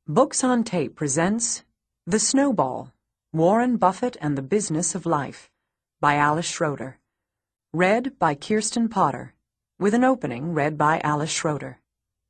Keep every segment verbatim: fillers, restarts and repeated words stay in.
Books on Tape presents The Snowball, Warren Buffett and the Business of Life by Alice Schroeder. Read by Kirsten Potter, with an opening read by Alice Schroeder.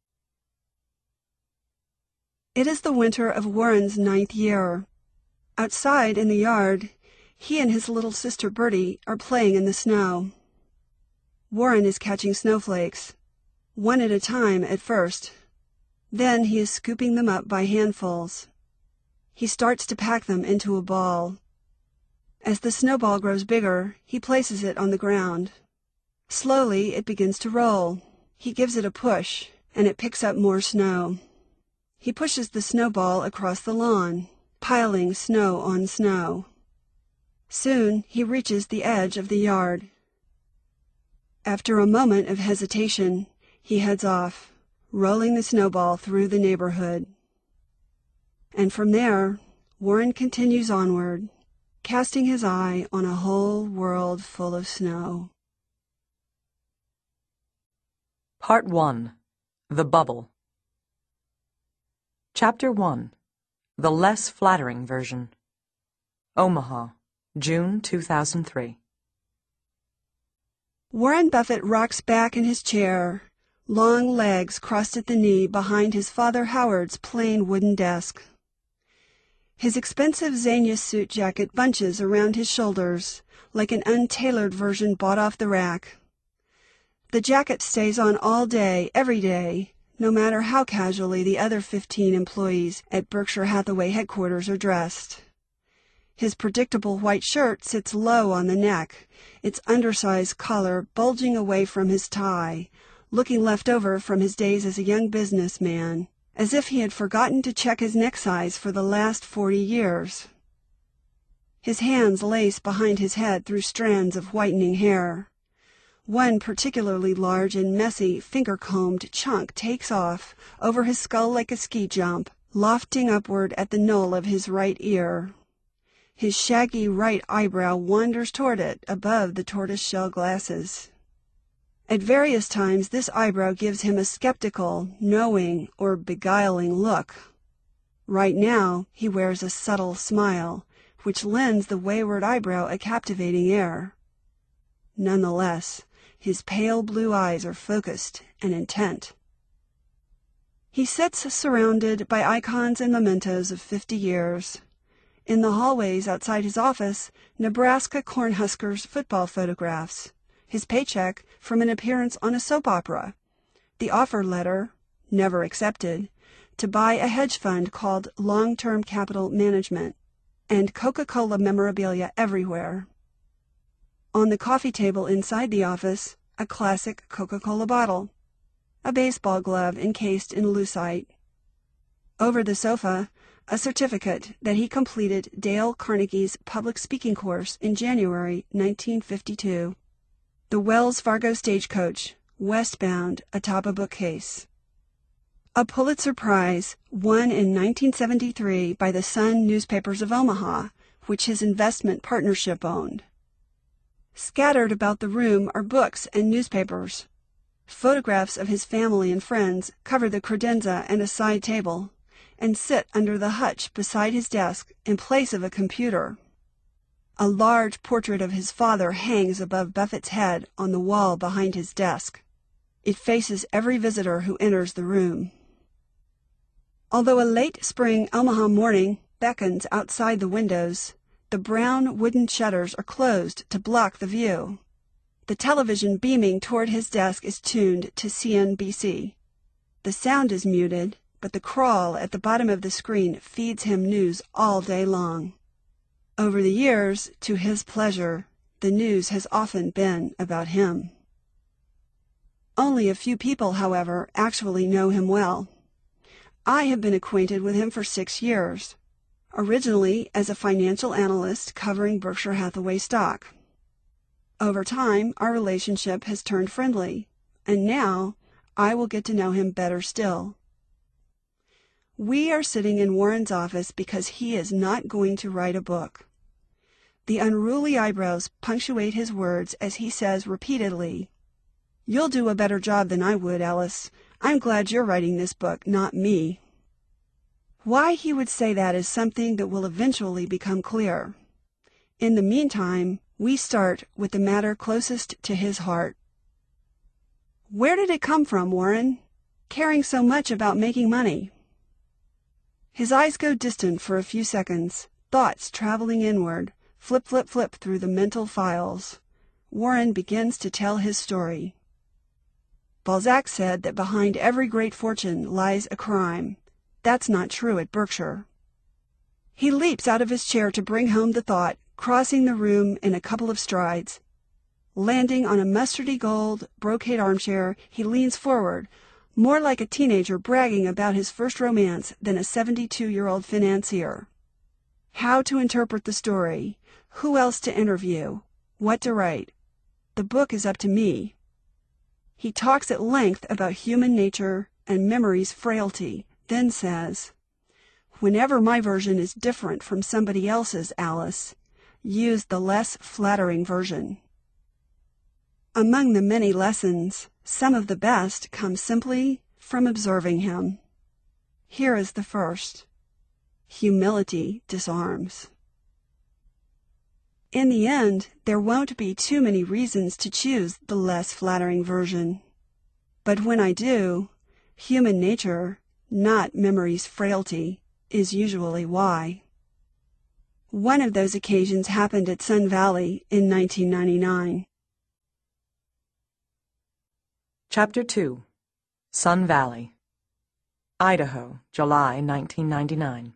It is the winter of Warren's ninth year. Outside in the yard, he and his little sister Bertie are playing in the snow. Warren is catching snowflakes, one at a time at first. Then he is scooping them up by handfuls. He starts to pack them into a ball. As the snowball grows bigger, he places it on the ground. Slowly, it begins to roll. He gives it a push, and it picks up more snow. He pushes the snowball across the lawn, piling snow on snow. Soon, he reaches the edge of the yard. After a moment of hesitation, he heads off, rolling the snowball through the neighborhood. And from there, Warren continues onward, casting his eye on a whole world full of snow. Part one. The Bubble. Chapter one. The Less Flattering Version. Omaha, June two thousand three. Warren Buffett rocks back in his chair, long legs crossed at the knee behind his father Howard's plain wooden desk. His expensive Zanius suit jacket bunches around his shoulders like an untailored version bought off the rack. The jacket stays on all day, every day, no matter how casually the other fifteen employees at Berkshire Hathaway headquarters are dressed. His predictable white shirt sits low on the neck, its undersized collar bulging away from his tie, looking left over from his days as a young businessman, as if he had forgotten to check his neck size for the last forty years. His hands lace behind his head through strands of whitening hair. One particularly large and messy finger-combed chunk takes off over his skull like a ski jump, lofting upward at the knoll of his right ear. His shaggy right eyebrow wanders toward it above the tortoise-shell glasses. At various times this eyebrow gives him a skeptical, knowing, or beguiling look. Right now he wears a subtle smile, which lends the wayward eyebrow a captivating air. Nonetheless, his pale blue eyes are focused and intent. He sits surrounded by icons and mementos of fifty years. In the hallways outside his office, Nebraska Cornhuskers football photographs, his paycheck from an appearance on a soap opera, the offer letter, never accepted, to buy a hedge fund called Long-Term Capital Management, and Coca-Cola memorabilia everywhere. On the coffee table inside the office, a classic Coca-Cola bottle, a baseball glove encased in lucite. Over the sofa, a certificate that he completed Dale Carnegie's public speaking course in January nineteen fifty-two. The Wells Fargo stagecoach, westbound atop a bookcase. A Pulitzer Prize, won in nineteen seventy-three by the Sun Newspapers of Omaha, which his investment partnership owned. Scattered about the room are books and newspapers. Photographs of his family and friends cover the credenza and a side table, and sit under the hutch beside his desk in place of a computer. A large portrait of his father hangs above Buffett's head on the wall behind his desk. It faces every visitor who enters the room. Although a late spring Omaha morning beckons outside the windows, the brown wooden shutters are closed to block the view. The television beaming toward his desk is tuned to C N B C. The sound is muted, but the crawl at the bottom of the screen feeds him news all day long. Over the years, to his pleasure, the news has often been about him. Only a few people, however, actually know him well. I have been acquainted with him for six years, originally as a financial analyst covering Berkshire Hathaway stock. Over time, our relationship has turned friendly, and now I will get to know him better still. We are sitting in Warren's office because he is not going to write a book. The unruly eyebrows punctuate his words as he says repeatedly, "You'll do a better job than I would, Alice. I'm glad you're writing this book, not me." Why he would say that is something that will eventually become clear. In the meantime, we start with the matter closest to his heart. Where did it come from, Warren, caring so much about making money? His eyes go distant for a few seconds, thoughts traveling inward, flip, flip, flip through the mental files. Warren begins to tell his story. Balzac said that behind every great fortune lies a crime. That's not true at Berkshire. He leaps out of his chair to bring home the thought, crossing the room in a couple of strides. Landing on a mustardy gold brocade armchair, he leans forward, more like a teenager bragging about his first romance than a seventy-two-year-old financier. How to interpret the story, who else to interview, what to write. The book is up to me. He talks at length about human nature and memory's frailty, then says, "Whenever my version is different from somebody else's, Alice, use the less flattering version." Among the many lessons, some of the best come simply from observing him. Here is the first. Humility disarms. In the end, there won't be too many reasons to choose the less flattering version. But when I do, human nature, not memory's frailty, is usually why. One of those occasions happened at Sun Valley in nineteen ninety-nine. Chapter two. Sun Valley, Idaho, July nineteen ninety-nine.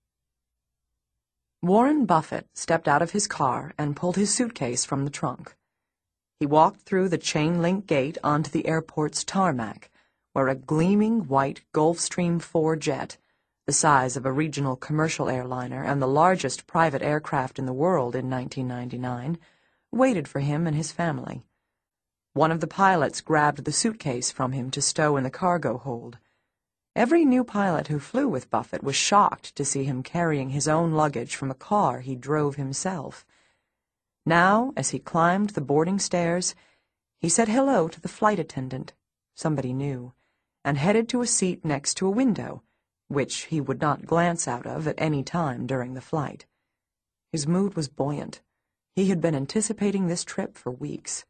Warren Buffett stepped out of his car and pulled his suitcase from the trunk. He walked through the chain-link gate onto the airport's tarmac, where a gleaming white Gulfstream four jet, the size of a regional commercial airliner and the largest private aircraft in the world in nineteen ninety-nine, waited for him and his family. One of the pilots grabbed the suitcase from him to stow in the cargo hold. Every new pilot who flew with Buffett was shocked to see him carrying his own luggage from a car he drove himself. Now, as he climbed the boarding stairs, he said hello to the flight attendant, somebody new, and headed to a seat next to a window, which he would not glance out of at any time during the flight. His mood was buoyant. He had been anticipating this trip for weeks.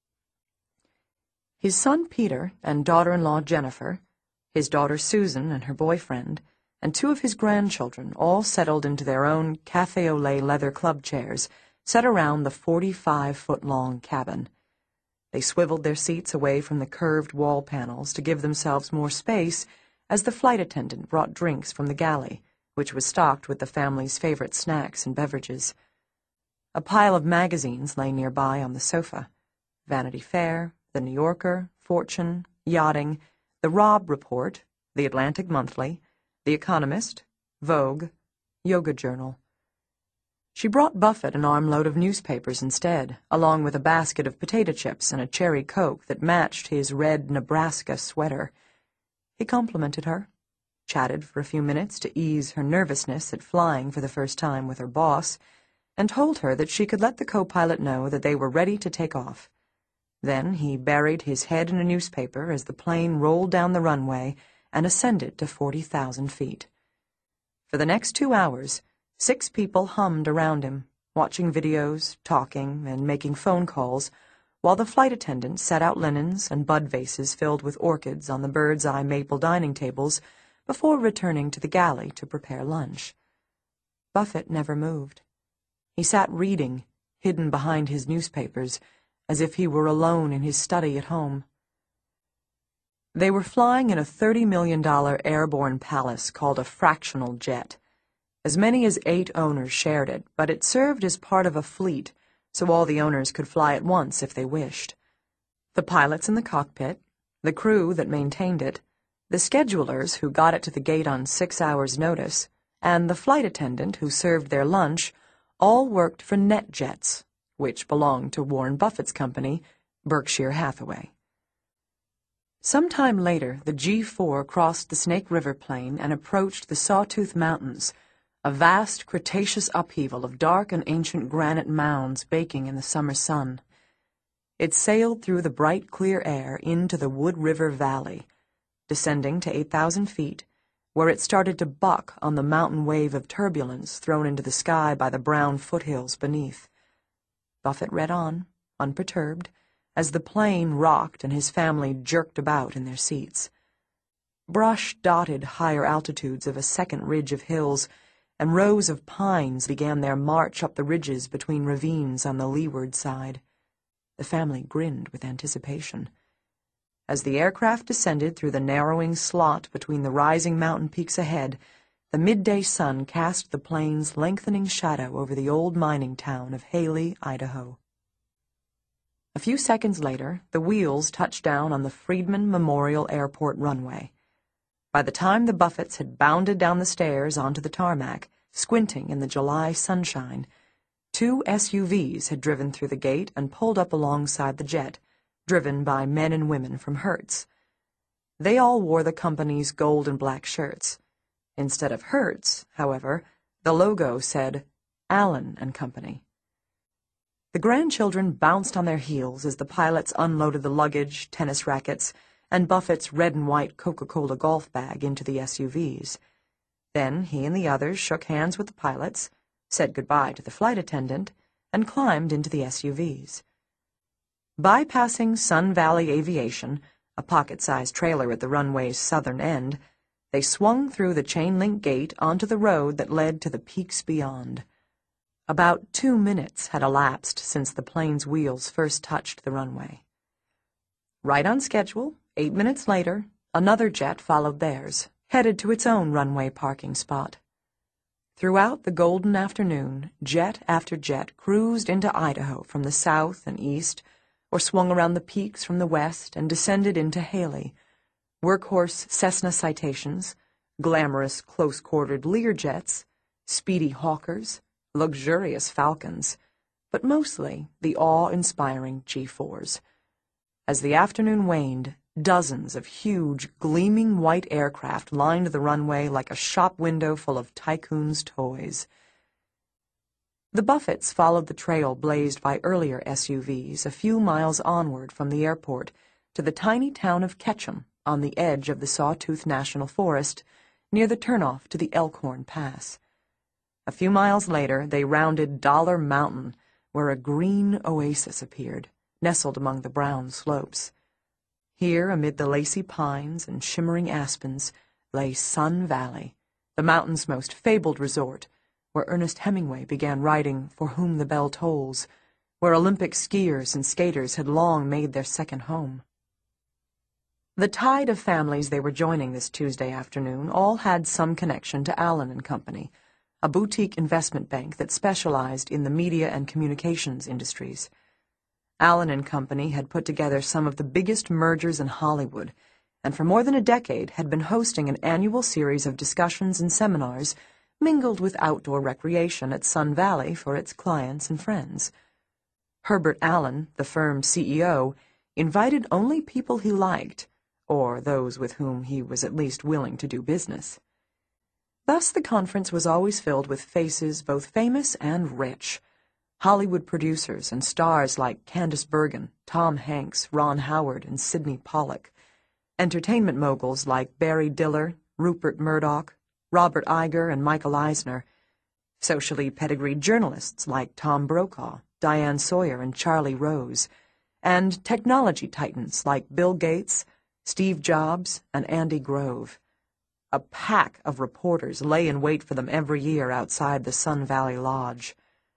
His son Peter and daughter-in-law Jennifer, his daughter Susan and her boyfriend, and two of his grandchildren all settled into their own cafe au lait leather club chairs set around the forty-five-foot-long cabin. They swiveled their seats away from the curved wall panels to give themselves more space as the flight attendant brought drinks from the galley, which was stocked with the family's favorite snacks and beverages. A pile of magazines lay nearby on the sofa. Vanity Fair, The New Yorker, Fortune, Yachting, The Robb Report, The Atlantic Monthly, The Economist, Vogue, Yoga Journal. She brought Buffett an armload of newspapers instead, along with a basket of potato chips and a cherry Coke that matched his red Nebraska sweater. He complimented her, chatted for a few minutes to ease her nervousness at flying for the first time with her boss, and told her that she could let the co-pilot know that they were ready to take off. Then he buried his head in a newspaper as the plane rolled down the runway and ascended to forty thousand feet. For the next two hours, six people hummed around him, watching videos, talking, and making phone calls, while the flight attendant set out linens and bud vases filled with orchids on the bird's-eye maple dining tables before returning to the galley to prepare lunch. Buffett never moved. He sat reading, hidden behind his newspapers, as if he were alone in his study at home. They were flying in a thirty million dollar airborne palace called a fractional jet. As many as eight owners shared it, but it served as part of a fleet, so all the owners could fly at once if they wished. The pilots in the cockpit, the crew that maintained it, the schedulers who got it to the gate on six hours' notice, and the flight attendant who served their lunch all worked for NetJets, which belonged to Warren Buffett's company, Berkshire Hathaway. Some time later, the G four crossed the Snake River plain and approached the Sawtooth Mountains, a vast Cretaceous upheaval of dark and ancient granite mounds baking in the summer sun. It sailed through the bright, clear air into the Wood River Valley, descending to eight thousand feet, where it started to buck on the mountain wave of turbulence thrown into the sky by the brown foothills beneath. Buffett read on, unperturbed, as the plane rocked and his family jerked about in their seats. Brush dotted higher altitudes of a second ridge of hills, and rows of pines began their march up the ridges between ravines on the leeward side. The family grinned with anticipation. As the aircraft descended through the narrowing slot between the rising mountain peaks ahead, the midday sun cast the plane's lengthening shadow over the old mining town of Haley, Idaho. A few seconds later, the wheels touched down on the Friedman Memorial Airport runway. By the time the Buffetts had bounded down the stairs onto the tarmac, squinting in the July sunshine, two S U Vs had driven through the gate and pulled up alongside the jet, driven by men and women from Hertz. They all wore the company's gold and black shirts. Instead of Hertz, however, the logo said Allen and Company. The grandchildren bounced on their heels as the pilots unloaded the luggage, tennis rackets, and Buffett's red and white Coca-Cola golf bag into the S U Vs. Then he and the others shook hands with the pilots, said goodbye to the flight attendant, and climbed into the S U Vs. Bypassing Sun Valley Aviation, a pocket-sized trailer at the runway's southern end, they swung through the chain-link gate onto the road that led to the peaks beyond. About two minutes had elapsed since the plane's wheels first touched the runway. Right on schedule, eight minutes later, another jet followed theirs, headed to its own runway parking spot. Throughout the golden afternoon, jet after jet cruised into Idaho from the south and east, or swung around the peaks from the west and descended into Haley. Workhorse Cessna Citations, glamorous close-quartered Learjets, speedy Hawkers, luxurious Falcons, but mostly the awe-inspiring G fours. As the afternoon waned, dozens of huge, gleaming white aircraft lined the runway like a shop window full of tycoons' toys. The Buffetts followed the trail blazed by earlier S U Vs a few miles onward from the airport to the tiny town of Ketchum on the edge of the Sawtooth National Forest near the turnoff to the Elkhorn Pass. A few miles later, they rounded Dollar Mountain, where a green oasis appeared, nestled among the brown slopes. Here, amid the lacy pines and shimmering aspens, lay Sun Valley, the mountain's most fabled resort, where Ernest Hemingway began writing For Whom the Bell Tolls, where Olympic skiers and skaters had long made their second home. The tide of families they were joining this Tuesday afternoon all had some connection to Allen and Company, a boutique investment bank that specialized in the media and communications industries. Allen and Company had put together some of the biggest mergers in Hollywood, and for more than a decade had been hosting an annual series of discussions and seminars mingled with outdoor recreation at Sun Valley for its clients and friends. Herbert Allen, the firm's C E O, invited only people he liked, or those with whom he was at least willing to do business. Thus the conference was always filled with faces both famous and rich. Hollywood producers and stars like Candice Bergen, Tom Hanks, Ron Howard, and Sidney Pollack. Entertainment moguls like Barry Diller, Rupert Murdoch, Robert Iger, and Michael Eisner. Socially pedigreed journalists like Tom Brokaw, Diane Sawyer, and Charlie Rose. And technology titans like Bill Gates, Steve Jobs, and Andy Grove. A pack of reporters lay in wait for them every year outside the Sun Valley Lodge.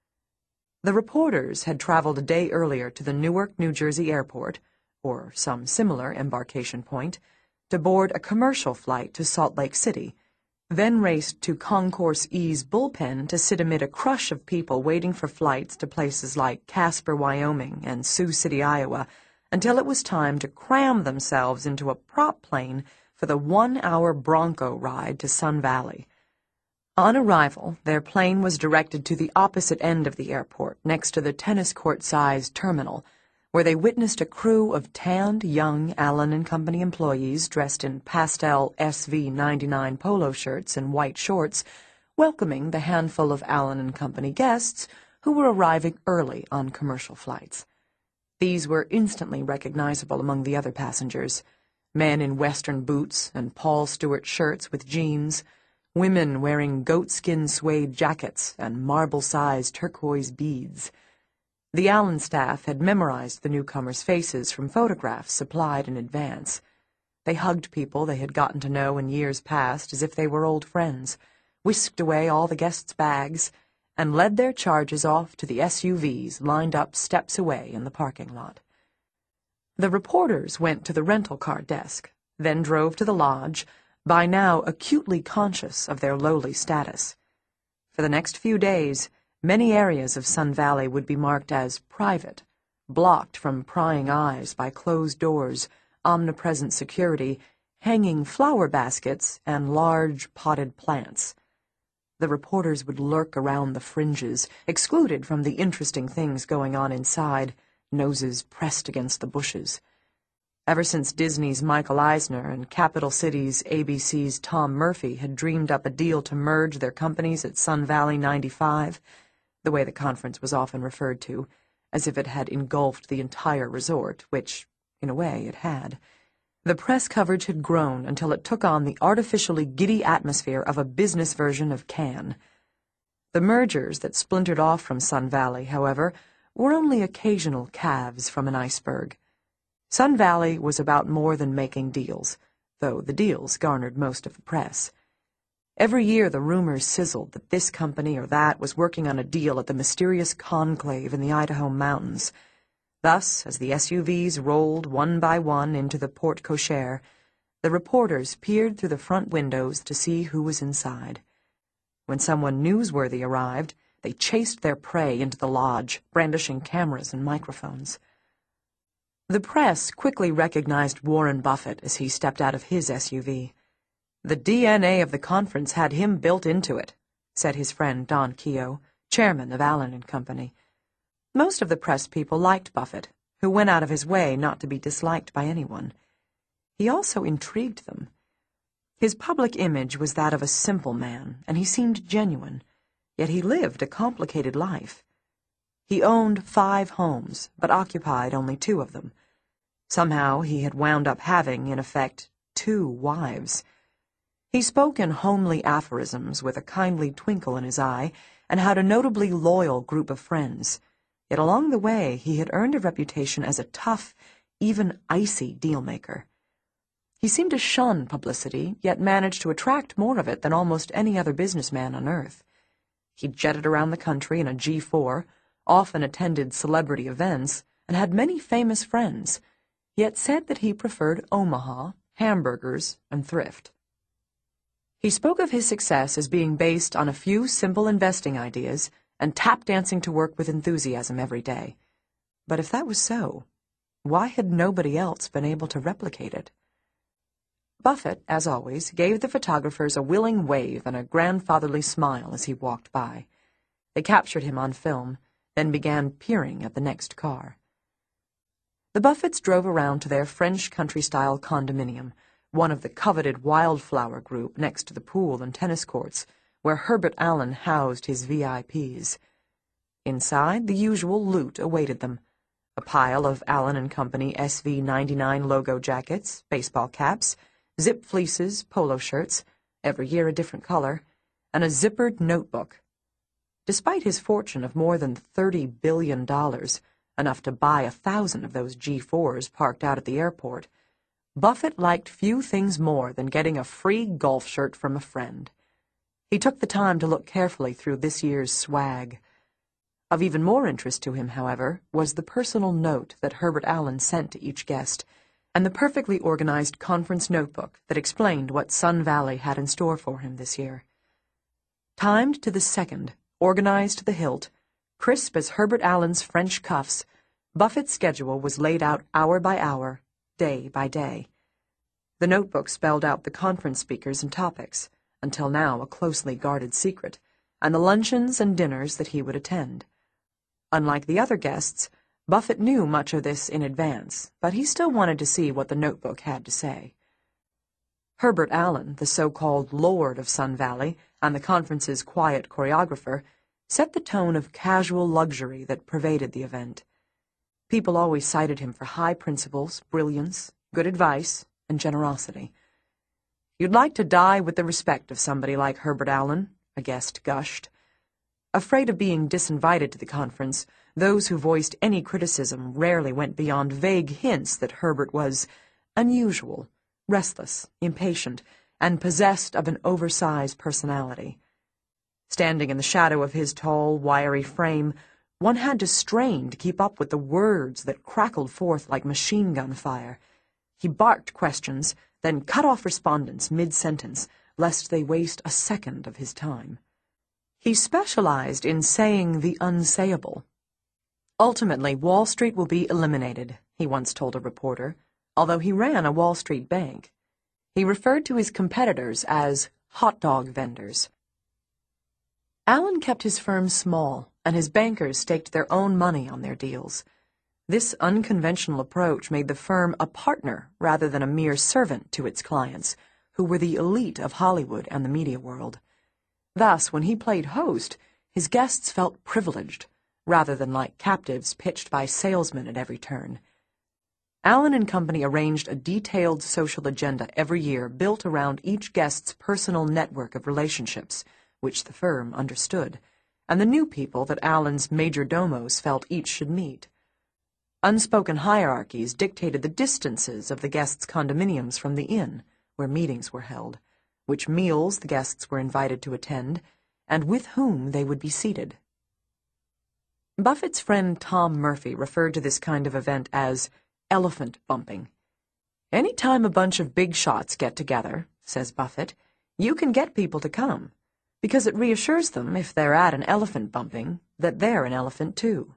The reporters had traveled a day earlier to the Newark, New Jersey airport, or some similar embarkation point, to board a commercial flight to Salt Lake City, then raced to Concourse E's bullpen to sit amid a crush of people waiting for flights to places like Casper, Wyoming, and Sioux City, Iowa, until it was time to cram themselves into a prop plane for the one-hour Bronco ride to Sun Valley. On arrival, their plane was directed to the opposite end of the airport, next to the tennis court-sized terminal, where they witnessed a crew of tanned young Allen and Company employees dressed in pastel S V ninety-nine polo shirts and white shorts, welcoming the handful of Allen and Company guests who were arriving early on commercial flights. These were instantly recognizable among the other passengers. Men in Western boots and Paul Stewart shirts with jeans, women wearing goatskin suede jackets and marble-sized turquoise beads. The Allen staff had memorized the newcomers' faces from photographs supplied in advance. They hugged people they had gotten to know in years past as if they were old friends, whisked away all the guests' bags, and led their charges off to the S U Vs lined up steps away in the parking lot. The reporters went to the rental car desk, then drove to the lodge, by now acutely conscious of their lowly status. For the next few days, many areas of Sun Valley would be marked as private, blocked from prying eyes by closed doors, omnipresent security, hanging flower baskets, and large potted plants. The reporters would lurk around the fringes, excluded from the interesting things going on inside, noses pressed against the bushes. Ever since Disney's Michael Eisner and Capital Cities A B C's Tom Murphy had dreamed up a deal to merge their companies at Sun Valley ninety-five, the way the conference was often referred to, as if it had engulfed the entire resort, which, in a way, it had, the press coverage had grown until it took on the artificially giddy atmosphere of a business version of Cannes. The mergers that splintered off from Sun Valley, however, were only occasional calves from an iceberg. Sun Valley was about more than making deals, though the deals garnered most of the press. Every year the rumors sizzled that this company or that was working on a deal at the mysterious conclave in the Idaho mountains. Thus, as the S U Vs rolled one by one into the porte cochere, the reporters peered through the front windows to see who was inside. When someone newsworthy arrived, they chased their prey into the lodge, brandishing cameras and microphones. The press quickly recognized Warren Buffett as he stepped out of his S U V. The D N A of the conference had him built into it, said his friend Don Keogh, chairman of Allen and Company. Most of the press people liked Buffett, who went out of his way not to be disliked by anyone. He also intrigued them. His public image was that of a simple man, and he seemed genuine, yet he lived a complicated life. He owned five homes, but occupied only two of them. Somehow he had wound up having, in effect, two wives. He spoke in homely aphorisms with a kindly twinkle in his eye, and had a notably loyal group of friends. Yet along the way he had earned a reputation as a tough, even icy deal-maker. He seemed to shun publicity, yet managed to attract more of it than almost any other businessman on earth. He jetted around the country in a G four, often attended celebrity events, and had many famous friends, yet said that he preferred Omaha, hamburgers, and thrift. He spoke of his success as being based on a few simple investing ideas and tap-dancing to work with enthusiasm every day. But if that was so, why had nobody else been able to replicate it? Buffett, as always, gave the photographers a willing wave and a grandfatherly smile as he walked by. They captured him on film, then began peering at the next car. The Buffetts drove around to their French country-style condominium, one of the coveted Wildflower group next to the pool and tennis courts, where Herbert Allen housed his V I Ps. Inside, the usual loot awaited them: a pile of Allen and Company S V ninety-nine logo jackets, baseball caps, zip fleeces, polo shirts, every year a different color, and a zippered notebook. Despite his fortune of more than thirty billion dollars, enough to buy a thousand of those G fours parked out at the airport, Buffett liked few things more than getting a free golf shirt from a friend. He took the time to look carefully through this year's swag. Of even more interest to him, however, was the personal note that Herbert Allen sent to each guest, and the perfectly organized conference notebook that explained what Sun Valley had in store for him this year. Timed to the second, organized to the hilt, crisp as Herbert Allen's French cuffs, Buffett's schedule was laid out hour by hour, day by day. The notebook spelled out the conference speakers and topics, until now a closely guarded secret, and the luncheons and dinners that he would attend. Unlike the other guests, Buffett knew much of this in advance, but he still wanted to see what the notebook had to say. Herbert Allen, the so-called Lord of Sun Valley, and the conference's quiet choreographer, set the tone of casual luxury that pervaded the event. People always cited him for high principles, brilliance, good advice, and generosity. "You'd like to die with the respect of somebody like Herbert Allen," a guest gushed. Afraid of being disinvited to the conference, those who voiced any criticism rarely went beyond vague hints that Herbert was unusual, restless, impatient, and possessed of an oversized personality. Standing in the shadow of his tall, wiry frame, one had to strain to keep up with the words that crackled forth like machine-gun fire. He barked questions, then cut off respondents mid-sentence, lest they waste a second of his time. He specialized in saying the unsayable. "Ultimately, Wall Street will be eliminated," he once told a reporter, although he ran a Wall Street bank. He referred to his competitors as hot dog vendors. Allen kept his firm small, and his bankers staked their own money on their deals. This unconventional approach made the firm a partner rather than a mere servant to its clients, who were the elite of Hollywood and the media world. Thus, when he played host, his guests felt privileged, rather than like captives pitched by salesmen at every turn. Allen and Company arranged a detailed social agenda every year built around each guest's personal network of relationships, which the firm understood, and the new people that Allen's major domos felt each should meet. Unspoken hierarchies dictated the distances of the guests' condominiums from the inn, where meetings were held, which meals the guests were invited to attend, and with whom they would be seated. Buffett's friend Tom Murphy referred to this kind of event as elephant bumping. "Any time a bunch of big shots get together," says Buffett, "you can get people to come, because it reassures them, if they're at an elephant bumping, that they're an elephant too."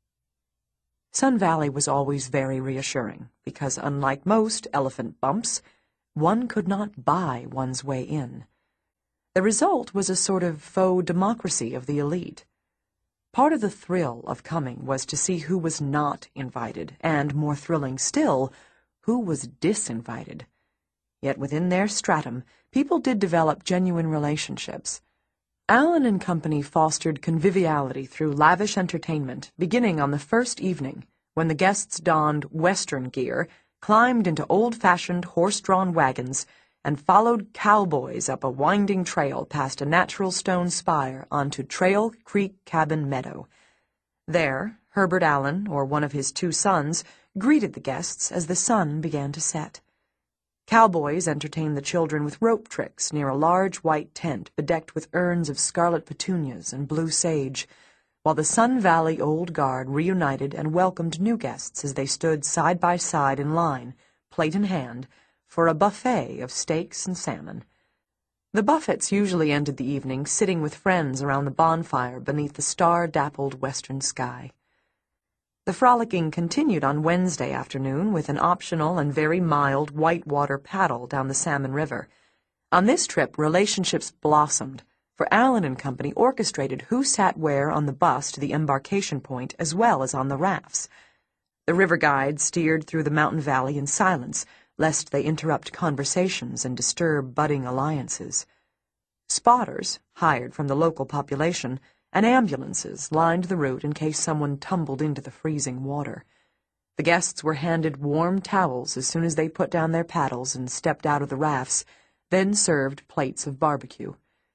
Sun Valley was always very reassuring, because unlike most elephant bumps, one could not buy one's way in. The result was a sort of faux democracy of the elite. Part of the thrill of coming was to see who was not invited, and, more thrilling still, who was disinvited. Yet within their stratum, people did develop genuine relationships. Allen and Company fostered conviviality through lavish entertainment, beginning on the first evening, when the guests donned Western gear, climbed into old-fashioned horse-drawn wagons, and followed cowboys up a winding trail past a natural stone spire onto Trail Creek Cabin Meadow. There, Herbert Allen, or one of his two sons, greeted the guests as the sun began to set. Cowboys entertained the children with rope tricks near a large white tent bedecked with urns of scarlet petunias and blue sage, while the Sun Valley Old Guard reunited and welcomed new guests as they stood side by side in line, plate in hand, for a buffet of steaks and salmon. The Buffetts usually ended the evening sitting with friends around the bonfire beneath the star-dappled western sky. The frolicking continued on Wednesday afternoon with an optional and very mild whitewater paddle down the Salmon River. On this trip, relationships blossomed, for Allen and Company orchestrated who sat where on the bus to the embarkation point as well as on the rafts. The river guides steered through the mountain valley in silence, lest they interrupt conversations and disturb budding alliances. Spotters, hired from the local population, and ambulances lined the route in case someone tumbled into the freezing water. The guests were handed warm towels as soon as they put down their paddles and stepped out of the rafts, then served plates of barbecue.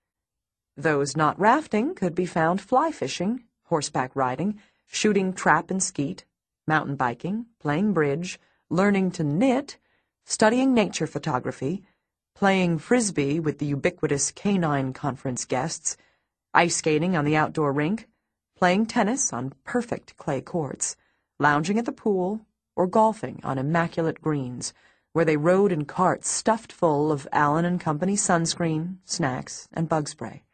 Those not rafting could be found fly fishing, horseback riding, shooting trap and skeet, mountain biking, playing bridge, learning to knit, studying nature photography, playing frisbee with the ubiquitous canine conference guests, ice skating on the outdoor rink, playing tennis on perfect clay courts, lounging at the pool, or golfing on immaculate greens, where they rode in carts stuffed full of Allen and Company sunscreen, snacks, and bug spray.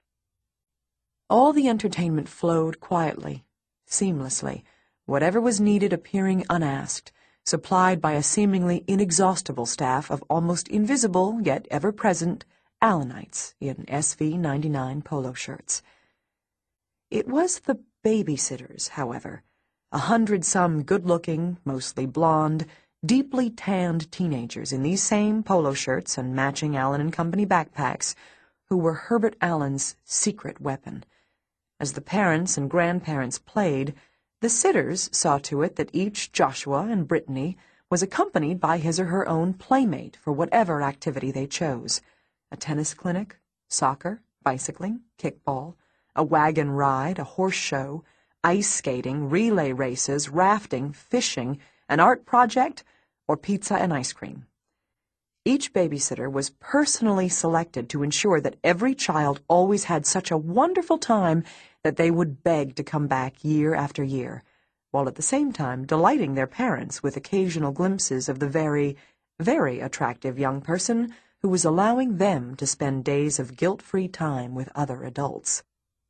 All the entertainment flowed quietly, seamlessly, whatever was needed appearing unasked, supplied by a seemingly inexhaustible staff of almost invisible yet ever-present Allenites in S V ninety-nine polo shirts. It was the babysitters, however, a hundred-some good-looking, mostly blonde, deeply tanned teenagers in these same polo shirts and matching Allen and Company backpacks, who were Herbert Allen's secret weapon. As the parents and grandparents played, the sitters saw to it that each Joshua and Brittany was accompanied by his or her own playmate for whatever activity they chose: a tennis clinic, soccer, bicycling, kickball, a wagon ride, a horse show, ice skating, relay races, rafting, fishing, an art project, or pizza and ice cream. Each babysitter was personally selected to ensure that every child always had such a wonderful time that they would beg to come back year after year, while at the same time delighting their parents with occasional glimpses of the very, very attractive young person who was allowing them to spend days of guilt-free time with other adults.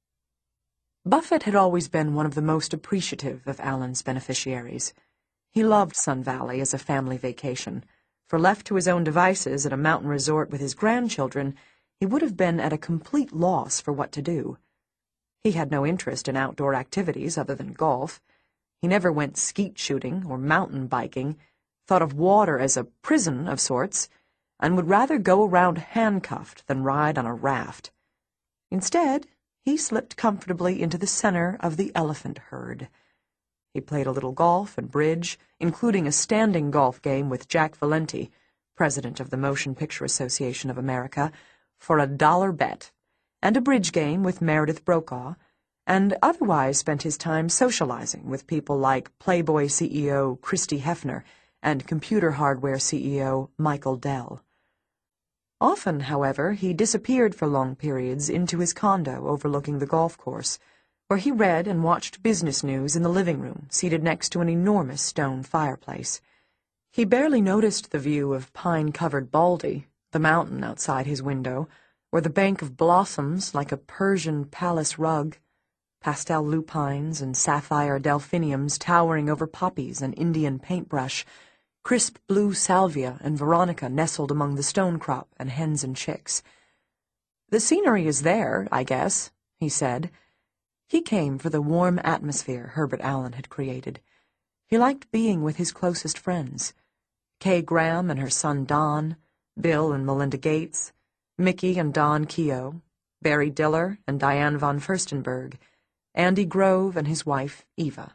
Buffett had always been one of the most appreciative of Alan's beneficiaries. He loved Sun Valley as a family vacation, for left to his own devices at a mountain resort with his grandchildren, he would have been at a complete loss for what to do. He had no interest in outdoor activities other than golf. He never went skeet shooting or mountain biking, thought of water as a prison of sorts, and would rather go around handcuffed than ride on a raft. Instead, he slipped comfortably into the center of the elephant herd. He played a little golf and bridge, including a standing golf game with Jack Valenti, president of the Motion Picture Association of America, for a dollar bet, and a bridge game with Meredith Brokaw, and otherwise spent his time socializing with people like Playboy C E O Christy Hefner and computer hardware C E O Michael Dell. Often, however, he disappeared for long periods into his condo overlooking the golf course, where he read and watched business news in the living room, seated next to an enormous stone fireplace. He barely noticed the view of pine-covered Baldy, the mountain outside his window, or the bank of blossoms like a Persian palace rug, pastel lupines and sapphire delphiniums towering over poppies and Indian paintbrush, crisp blue salvia and veronica nestled among the stone crop and hens and chicks. "The scenery is there, I guess," he said. He came for the warm atmosphere Herbert Allen had created. He liked being with his closest friends: Kay Graham and her son Don, Bill and Melinda Gates, Mickey and Don Keogh, Barry Diller and Diane von Furstenberg, Andy Grove and his wife Eva.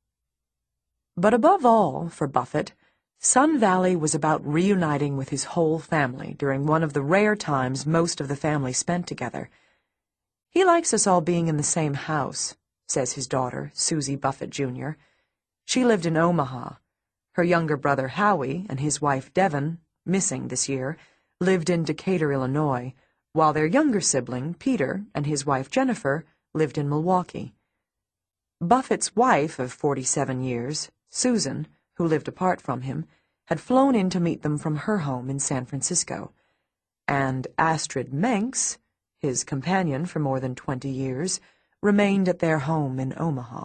But above all, for Buffett, Sun Valley was about reuniting with his whole family during one of the rare times most of the family spent together. "He likes us all being in the same house," says his daughter, Susie Buffett, Junior She lived in Omaha. Her younger brother, Howie, and his wife, Devon, missing this year, lived in Decatur, Illinois, while their younger sibling, Peter, and his wife, Jennifer, lived in Milwaukee. Buffett's wife of forty-seven years, Susan, who lived apart from him, had flown in to meet them from her home in San Francisco, and Astrid Menks, his companion for more than twenty years, remained at their home in Omaha.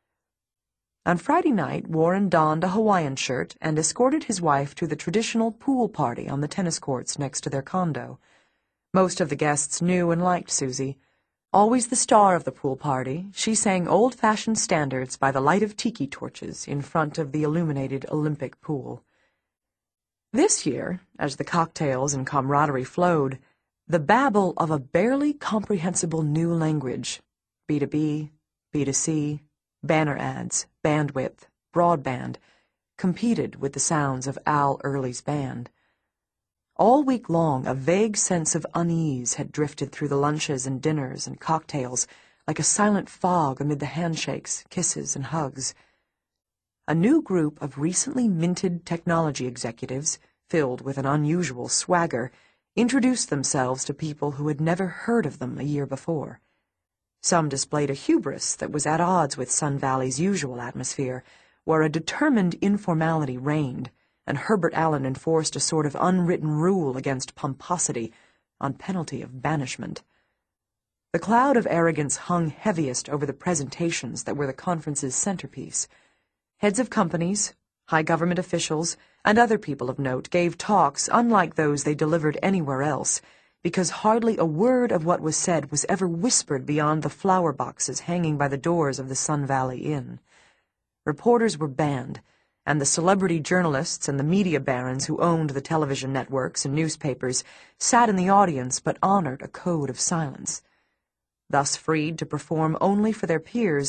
On Friday night, Warren donned a Hawaiian shirt and escorted his wife to the traditional pool party on the tennis courts next to their condo. Most of the guests knew and liked Susie. Always the star of the pool party, she sang old-fashioned standards by the light of tiki torches in front of the illuminated Olympic pool. This year, as the cocktails and camaraderie flowed, the babble of a barely comprehensible new language, B two B, B two C, banner ads, bandwidth, broadband, competed with the sounds of Al Early's band. All week long, a vague sense of unease had drifted through the lunches and dinners and cocktails like a silent fog amid the handshakes, kisses, and hugs. A new group of recently minted technology executives, filled with an unusual swagger, introduced themselves to people who had never heard of them a year before. Some displayed a hubris that was at odds with Sun Valley's usual atmosphere, where a determined informality reigned, and Herbert Allen enforced a sort of unwritten rule against pomposity on penalty of banishment. The cloud of arrogance hung heaviest over the presentations that were the conference's centerpiece. Heads of companies, high government officials, and other people of note gave talks unlike those they delivered anywhere else, because hardly a word of what was said was ever whispered beyond the flower boxes hanging by the doors of the Sun Valley Inn. Reporters were banned, and the celebrity journalists and the media barons who owned the television networks and newspapers sat in the audience but honored a code of silence. Thus freed to perform only for their peers,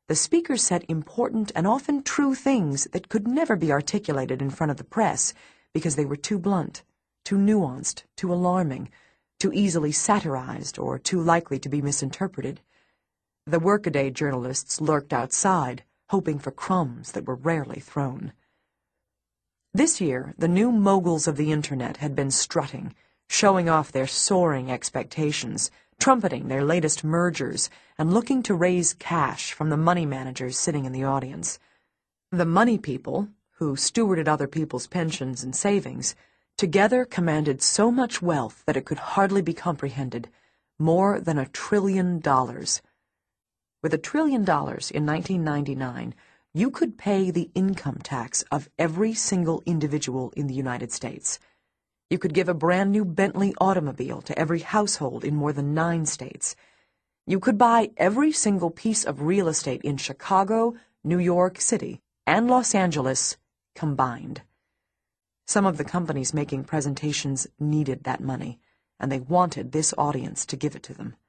the speaker said important and often true things that could never be articulated in front of the press because they were too blunt, too nuanced, too alarming, too easily satirized, or too likely to be misinterpreted. The workaday journalists lurked outside, hoping for crumbs that were rarely thrown. This year, the new moguls of the Internet had been strutting, showing off their soaring expectations, trumpeting their latest mergers, and looking to raise cash from the money managers sitting in the audience. The money people, who stewarded other people's pensions and savings, together commanded so much wealth that it could hardly be comprehended, more than a trillion dollars. With a trillion dollars in nineteen ninety-nine, you could pay the income tax of every single individual in the United States. You could give a brand new Bentley automobile to every household in more than nine states. You could buy every single piece of real estate in Chicago, New York City, and Los Angeles combined. Some of the companies making presentations needed that money, and they wanted this audience to give it to them.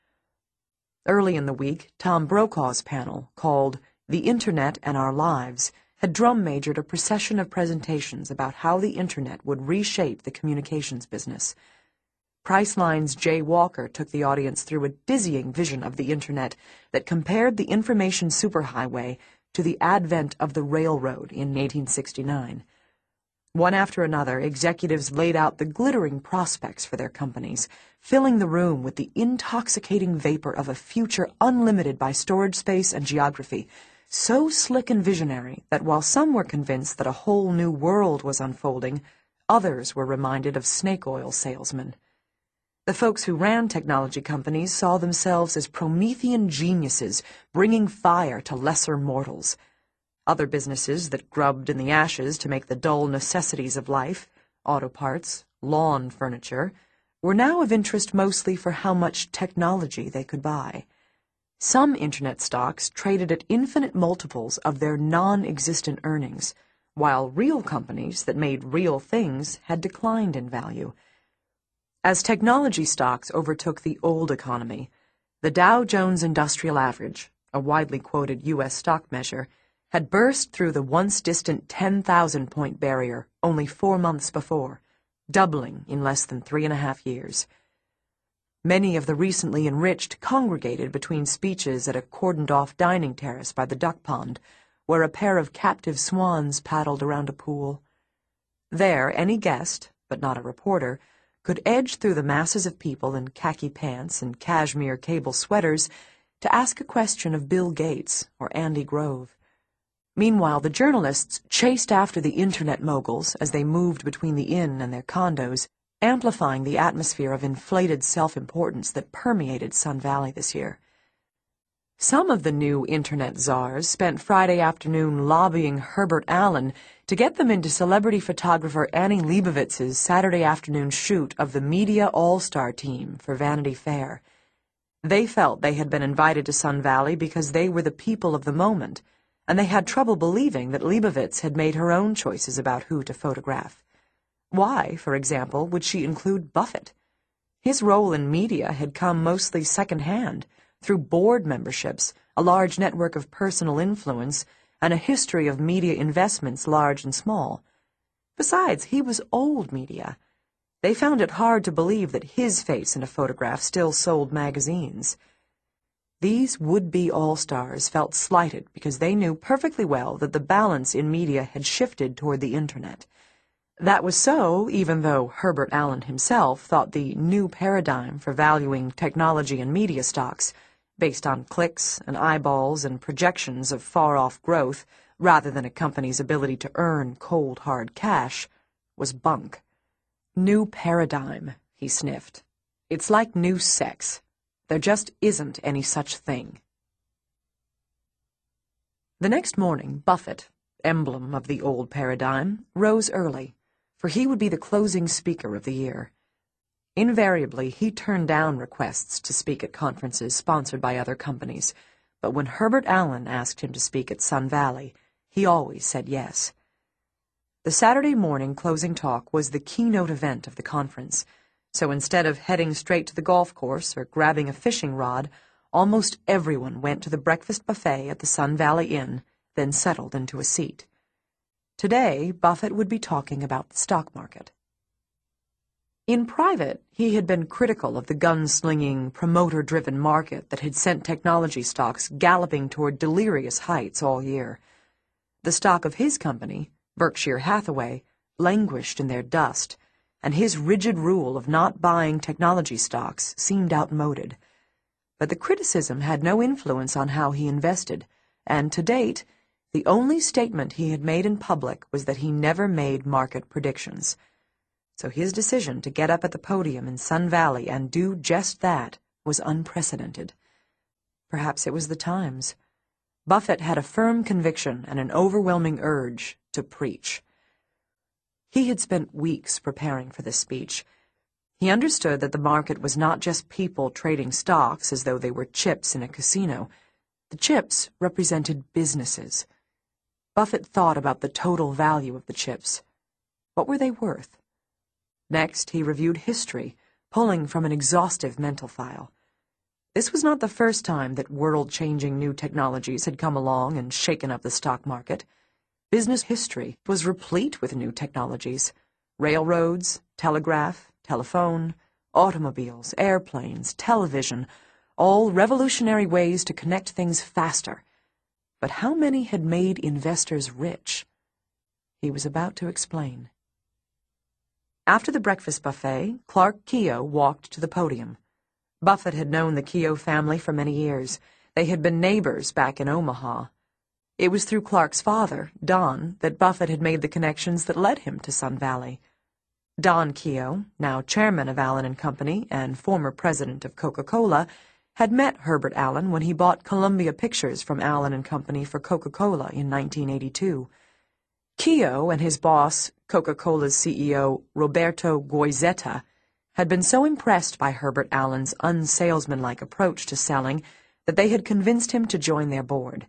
Early in the week, Tom Brokaw's panel, called The Internet and Our Lives, had drum-majored a procession of presentations about how the Internet would reshape the communications business. Priceline's Jay Walker took the audience through a dizzying vision of the Internet that compared the information superhighway to the advent of the railroad in eighteen sixty-nine. One after another, executives laid out the glittering prospects for their companies, filling the room with the intoxicating vapor of a future unlimited by storage space and geography, so slick and visionary that while some were convinced that a whole new world was unfolding, others were reminded of snake oil salesmen. The folks who ran technology companies saw themselves as Promethean geniuses bringing fire to lesser mortals. Other businesses that grubbed in the ashes to make the dull necessities of life, auto parts, lawn furniture, were now of interest mostly for how much technology they could buy. Some Internet stocks traded at infinite multiples of their non-existent earnings, while real companies that made real things had declined in value. As technology stocks overtook the old economy, the Dow Jones Industrial Average, a widely quoted U S stock measure, had burst through the once-distant ten thousand point barrier only four months before, doubling in less than three and a half years. Many of the recently enriched congregated between speeches at a cordoned-off dining terrace by the duck pond, where a pair of captive swans paddled around a pool. There, any guest, but not a reporter, could edge through the masses of people in khaki pants and cashmere cable sweaters to ask a question of Bill Gates or Andy Grove. Meanwhile, the journalists chased after the Internet moguls as they moved between the inn and their condos, amplifying the atmosphere of inflated self-importance that permeated Sun Valley this year. Some of the new Internet czars spent Friday afternoon lobbying Herbert Allen to get them into celebrity photographer Annie Leibovitz's Saturday afternoon shoot of the Media All-Star team for Vanity Fair. They felt they had been invited to Sun Valley because they were the people of the moment, and they had trouble believing that Leibovitz had made her own choices about who to photograph. Why, for example, would she include Buffett? His role in media had come mostly second-hand, through board memberships, a large network of personal influence, and a history of media investments large and small. Besides, he was old media. They found it hard to believe that his face in a photograph still sold magazines. These would-be all-stars felt slighted because they knew perfectly well that the balance in media had shifted toward the Internet. That was so, even though Herbert Allen himself thought the new paradigm for valuing technology and media stocks, based on clicks and eyeballs and projections of far-off growth rather than a company's ability to earn cold, hard cash, was bunk. New paradigm, he sniffed. It's like new sex. There just isn't any such thing. The next morning, Buffett, emblem of the old paradigm, rose early, for he would be the closing speaker of the year. Invariably, he turned down requests to speak at conferences sponsored by other companies, but when Herbert Allen asked him to speak at Sun Valley, he always said yes. The Saturday morning closing talk was the keynote event of the conference, so instead of heading straight to the golf course or grabbing a fishing rod, almost everyone went to the breakfast buffet at the Sun Valley Inn, then settled into a seat. Today, Buffett would be talking about the stock market. In private, he had been critical of the gunslinging, promoter-driven market that had sent technology stocks galloping toward delirious heights all year. The stock of his company, Berkshire Hathaway, languished in their dust, and his rigid rule of not buying technology stocks seemed outmoded. But the criticism had no influence on how he invested, and to date, the only statement he had made in public was that he never made market predictions. So his decision to get up at the podium in Sun Valley and do just that was unprecedented. Perhaps it was the times. Buffett had a firm conviction and an overwhelming urge to preach. He had spent weeks preparing for this speech. He understood that the market was not just people trading stocks as though they were chips in a casino. The chips represented businesses. Buffett thought about the total value of the chips. What were they worth? Next, he reviewed history, pulling from an exhaustive mental file. This was not the first time that world-changing new technologies had come along and shaken up the stock market. Business history was replete with new technologies: railroads, telegraph, telephone, automobiles, airplanes, television, all revolutionary ways to connect things faster. But how many had made investors rich? He was about to explain. After the breakfast buffet, Clark Keogh walked to the podium. Buffett had known the Keogh family for many years. They had been neighbors back in Omaha. It was through Clark's father, Don, that Buffett had made the connections that led him to Sun Valley. Don Keogh, now chairman of Allen and Company and former president of Coca-Cola, had met Herbert Allen when he bought Columbia Pictures from Allen and Company for Coca-Cola in nineteen eighty-two. Keogh and his boss, Coca-Cola's C E O Roberto Goizueta, had been so impressed by Herbert Allen's unsalesmanlike approach to selling that they had convinced him to join their board.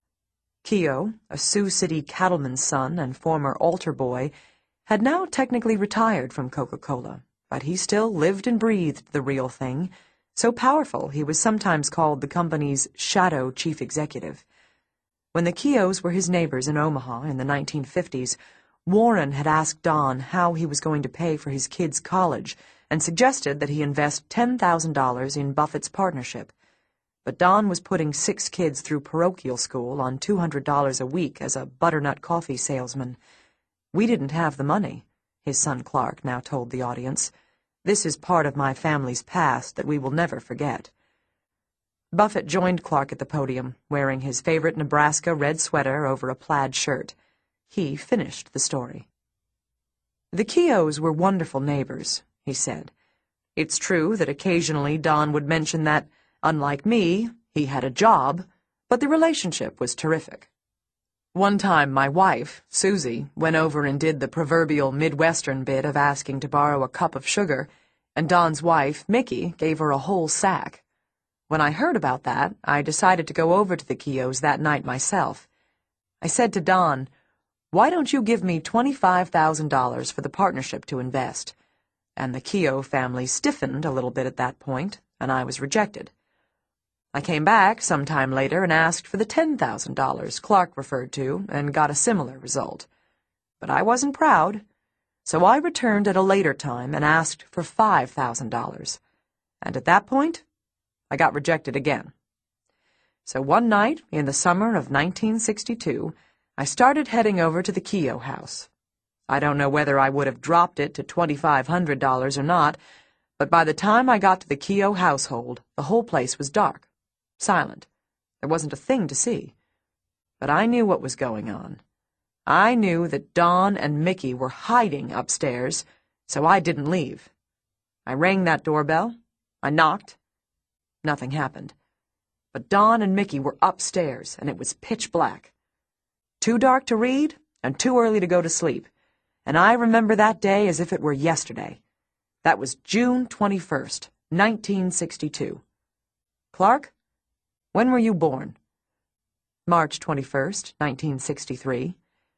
Keogh, a Sioux City cattleman's son and former altar boy, had now technically retired from Coca-Cola, but he still lived and breathed the real thing, so powerful he was sometimes called the company's shadow chief executive. When the Keoghs were his neighbors in Omaha in the nineteen fifties, Warren had asked Don how he was going to pay for his kids' college and suggested that he invest ten thousand dollars in Buffett's partnership. But Don was putting six kids through parochial school on two hundred dollars a week as a butternut coffee salesman. "We didn't have the money," his son Clark now told the audience. "This is part of my family's past that we will never forget." Buffett joined Clark at the podium, wearing his favorite Nebraska red sweater over a plaid shirt. He finished the story. "The Keoghs were wonderful neighbors," he said. "It's true that occasionally Don would mention that, unlike me, he had a job, but the relationship was terrific. One time my wife, Susie, went over and did the proverbial Midwestern bit of asking to borrow a cup of sugar, and Don's wife, Mickey, gave her a whole sack. When I heard about that, I decided to go over to the Keoghs that night myself. I said to Don, 'Why don't you give me twenty-five thousand dollars for the partnership to invest?' And the Keogh family stiffened a little bit at that point, and I was rejected. I came back some time later and asked for the ten thousand dollars Clark referred to and got a similar result. But I wasn't proud, so I returned at a later time and asked for five thousand dollars. And at that point, I got rejected again. So one night in the summer of nineteen sixty-two, I started heading over to the Keogh house. I don't know whether I would have dropped it to twenty-five hundred dollars or not, but by the time I got to the Keogh household, the whole place was dark, silent. There wasn't a thing to see. But I knew what was going on. I knew that Don and Mickey were hiding upstairs, so I didn't leave. I rang that doorbell. I knocked. Nothing happened. But Don and Mickey were upstairs, and it was pitch black. Too dark to read, and too early to go to sleep. And I remember that day as if it were yesterday. That was June twenty-first, nineteen sixty-two. Clark, when were you born? March twenty-first, nineteen sixty-three.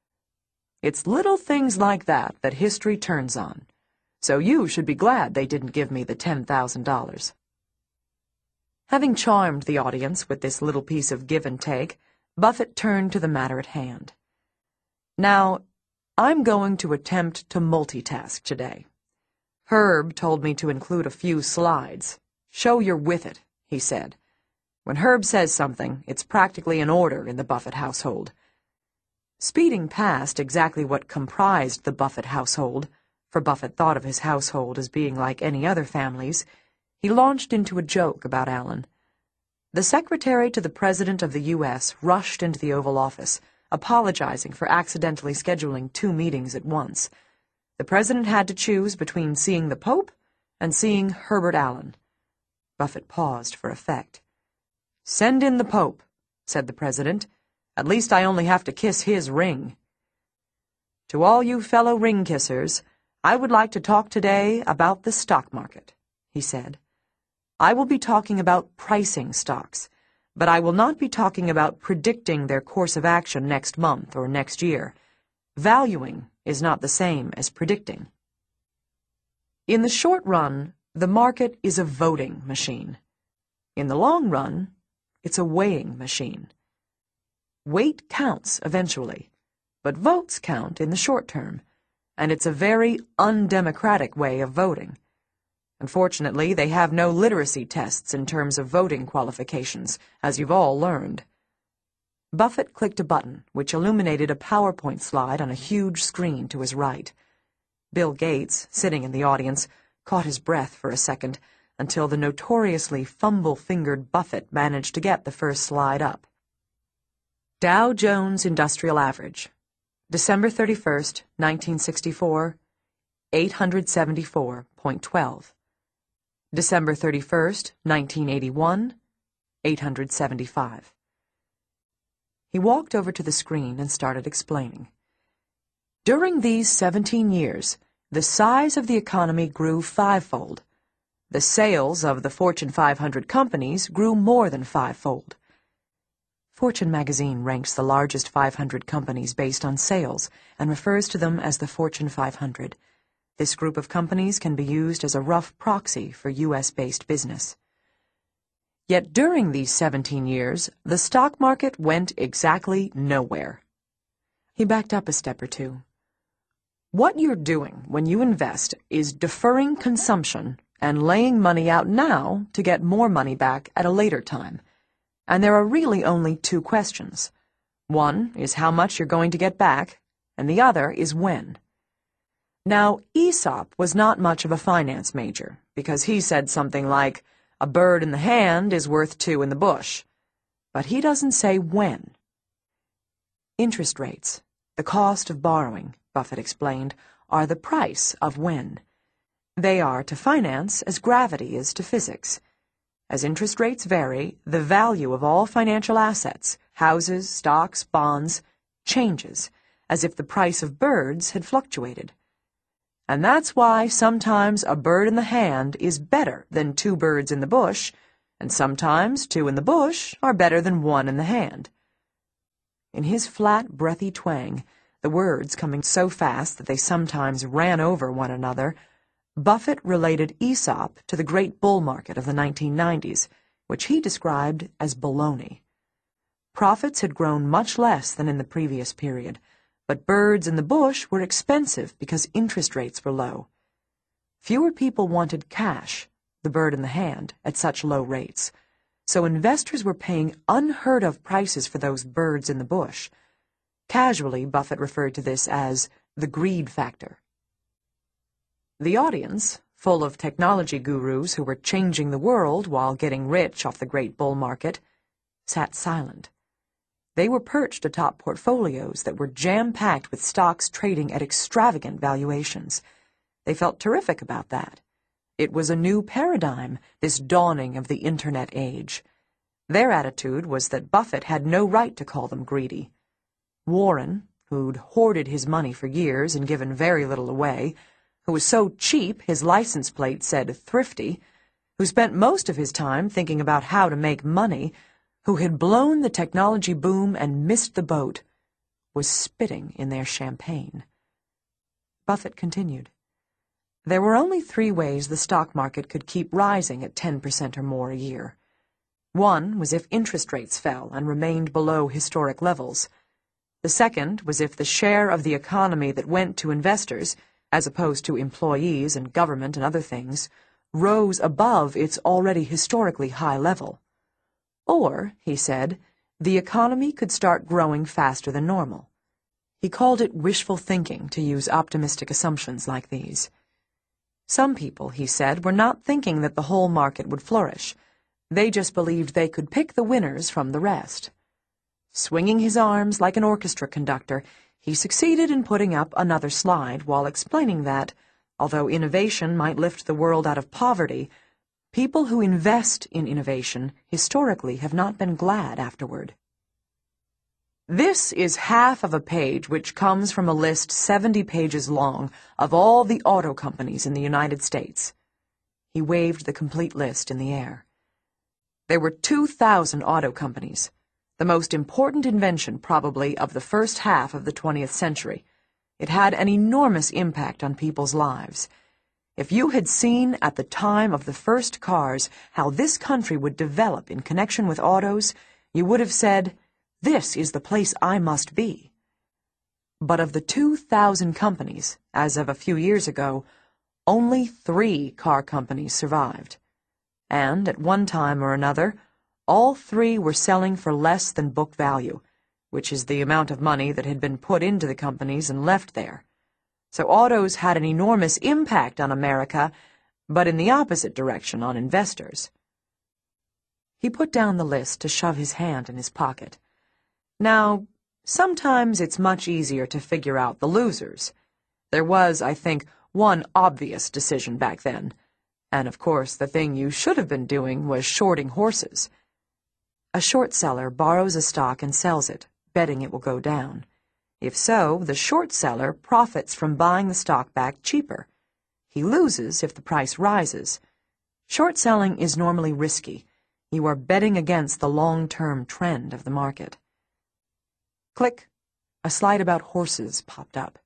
It's little things like that that history turns on. So you should be glad they didn't give me the ten thousand dollars. Having charmed the audience with this little piece of give and take, Buffett turned to the matter at hand. Now, I'm going to attempt to multitask today. Herb told me to include a few slides. Show you're with it, he said. When Herb says something, it's practically an order in the Buffett household. Speeding past exactly what comprised the Buffett household, for Buffett thought of his household as being like any other family's, he launched into a joke about Allen. The secretary to the President of the U S rushed into the Oval Office, apologizing for accidentally scheduling two meetings at once. The President had to choose between seeing the Pope and seeing Herbert Allen. Buffett paused for effect. "Send in the Pope," said the President. "At least I only have to kiss his ring." "To all you fellow ring-kissers, I would like to talk today about the stock market," he said. "I will be talking about pricing stocks, but I will not be talking about predicting their course of action next month or next year. Valuing is not the same as predicting. In the short run, the market is a voting machine. In the long run, it's a weighing machine. Weight counts eventually, but votes count in the short term, and it's a very undemocratic way of voting. Unfortunately, they have no literacy tests in terms of voting qualifications, as you've all learned." Buffett clicked a button which illuminated a PowerPoint slide on a huge screen to his right. Bill Gates, sitting in the audience, caught his breath for a second until the notoriously fumble-fingered Buffett managed to get the first slide up. Dow Jones Industrial Average, December thirty-first, nineteen sixty-four, eight hundred seventy-four point twelve. December thirty-first, nineteen eighty-one, eight hundred seventy-five. He walked over to the screen and started explaining. During these seventeen years, the size of the economy grew fivefold. The sales of the Fortune five hundred companies grew more than fivefold. Fortune magazine ranks the largest five hundred companies based on sales and refers to them as the Fortune five hundred. This group of companies can be used as a rough proxy for U S-based business. Yet during these seventeen years, the stock market went exactly nowhere. He backed up a step or two. What you're doing when you invest is deferring consumption and laying money out now to get more money back at a later time. And there are really only two questions. One is how much you're going to get back, and the other is when. Now, Aesop was not much of a finance major, because he said something like, "A bird in the hand is worth two in the bush." But he doesn't say when. Interest rates, the cost of borrowing, Buffett explained, are the price of when. They are to finance as gravity is to physics. As interest rates vary, the value of all financial assets, houses, stocks, bonds, changes, as if the price of birds had fluctuated. And that's why sometimes a bird in the hand is better than two birds in the bush, and sometimes two in the bush are better than one in the hand. In his flat, breathy twang, the words coming so fast that they sometimes ran over one another, Buffett related Aesop to the great bull market of the nineteen nineties, which he described as baloney. Profits had grown much less than in the previous period, but birds in the bush were expensive because interest rates were low. Fewer people wanted cash, the bird in the hand, at such low rates, so investors were paying unheard-of prices for those birds in the bush. Casually, Buffett referred to this as the greed factor. The audience, full of technology gurus who were changing the world while getting rich off the great bull market, sat silent. They were perched atop portfolios that were jam-packed with stocks trading at extravagant valuations. They felt terrific about that. It was a new paradigm, this dawning of the Internet age. Their attitude was that Buffett had no right to call them greedy. Warren, who'd hoarded his money for years and given very little away, who was so cheap his license plate said thrifty, who spent most of his time thinking about how to make money, who had blown the technology boom and missed the boat, was spitting in their champagne. Buffett continued. There were only three ways the stock market could keep rising at ten percent or more a year. One was if interest rates fell and remained below historic levels. The second was if the share of the economy that went to investors, as opposed to employees and government and other things, rose above its already historically high level. Or, he said, the economy could start growing faster than normal. He called it wishful thinking to use optimistic assumptions like these. Some people, he said, were not thinking that the whole market would flourish. They just believed they could pick the winners from the rest. Swinging his arms like an orchestra conductor, he succeeded in putting up another slide while explaining that, although innovation might lift the world out of poverty, people who invest in innovation historically have not been glad afterward. This is half of a page which comes from a list seventy pages long of all the auto companies in the United States. He waved the complete list in the air. There were two thousand auto companies, the most important invention probably of the first half of the twentieth century. It had an enormous impact on people's lives. If you had seen at the time of the first cars how this country would develop in connection with autos, you would have said, "This is the place I must be." But of the two thousand companies, as of a few years ago, only three car companies survived. And, at one time or another, all three were selling for less than book value, which is the amount of money that had been put into the companies and left there. So autos had an enormous impact on America, but in the opposite direction on investors. He put down the list to shove his hand in his pocket. Now, sometimes it's much easier to figure out the losers. There was, I think, one obvious decision back then, and of course the thing you should have been doing was shorting horses. A short seller borrows a stock and sells it, betting it will go down. If so, the short seller profits from buying the stock back cheaper. He loses if the price rises. Short selling is normally risky. You are betting against the long-term trend of the market. Click. A slide about horses popped up.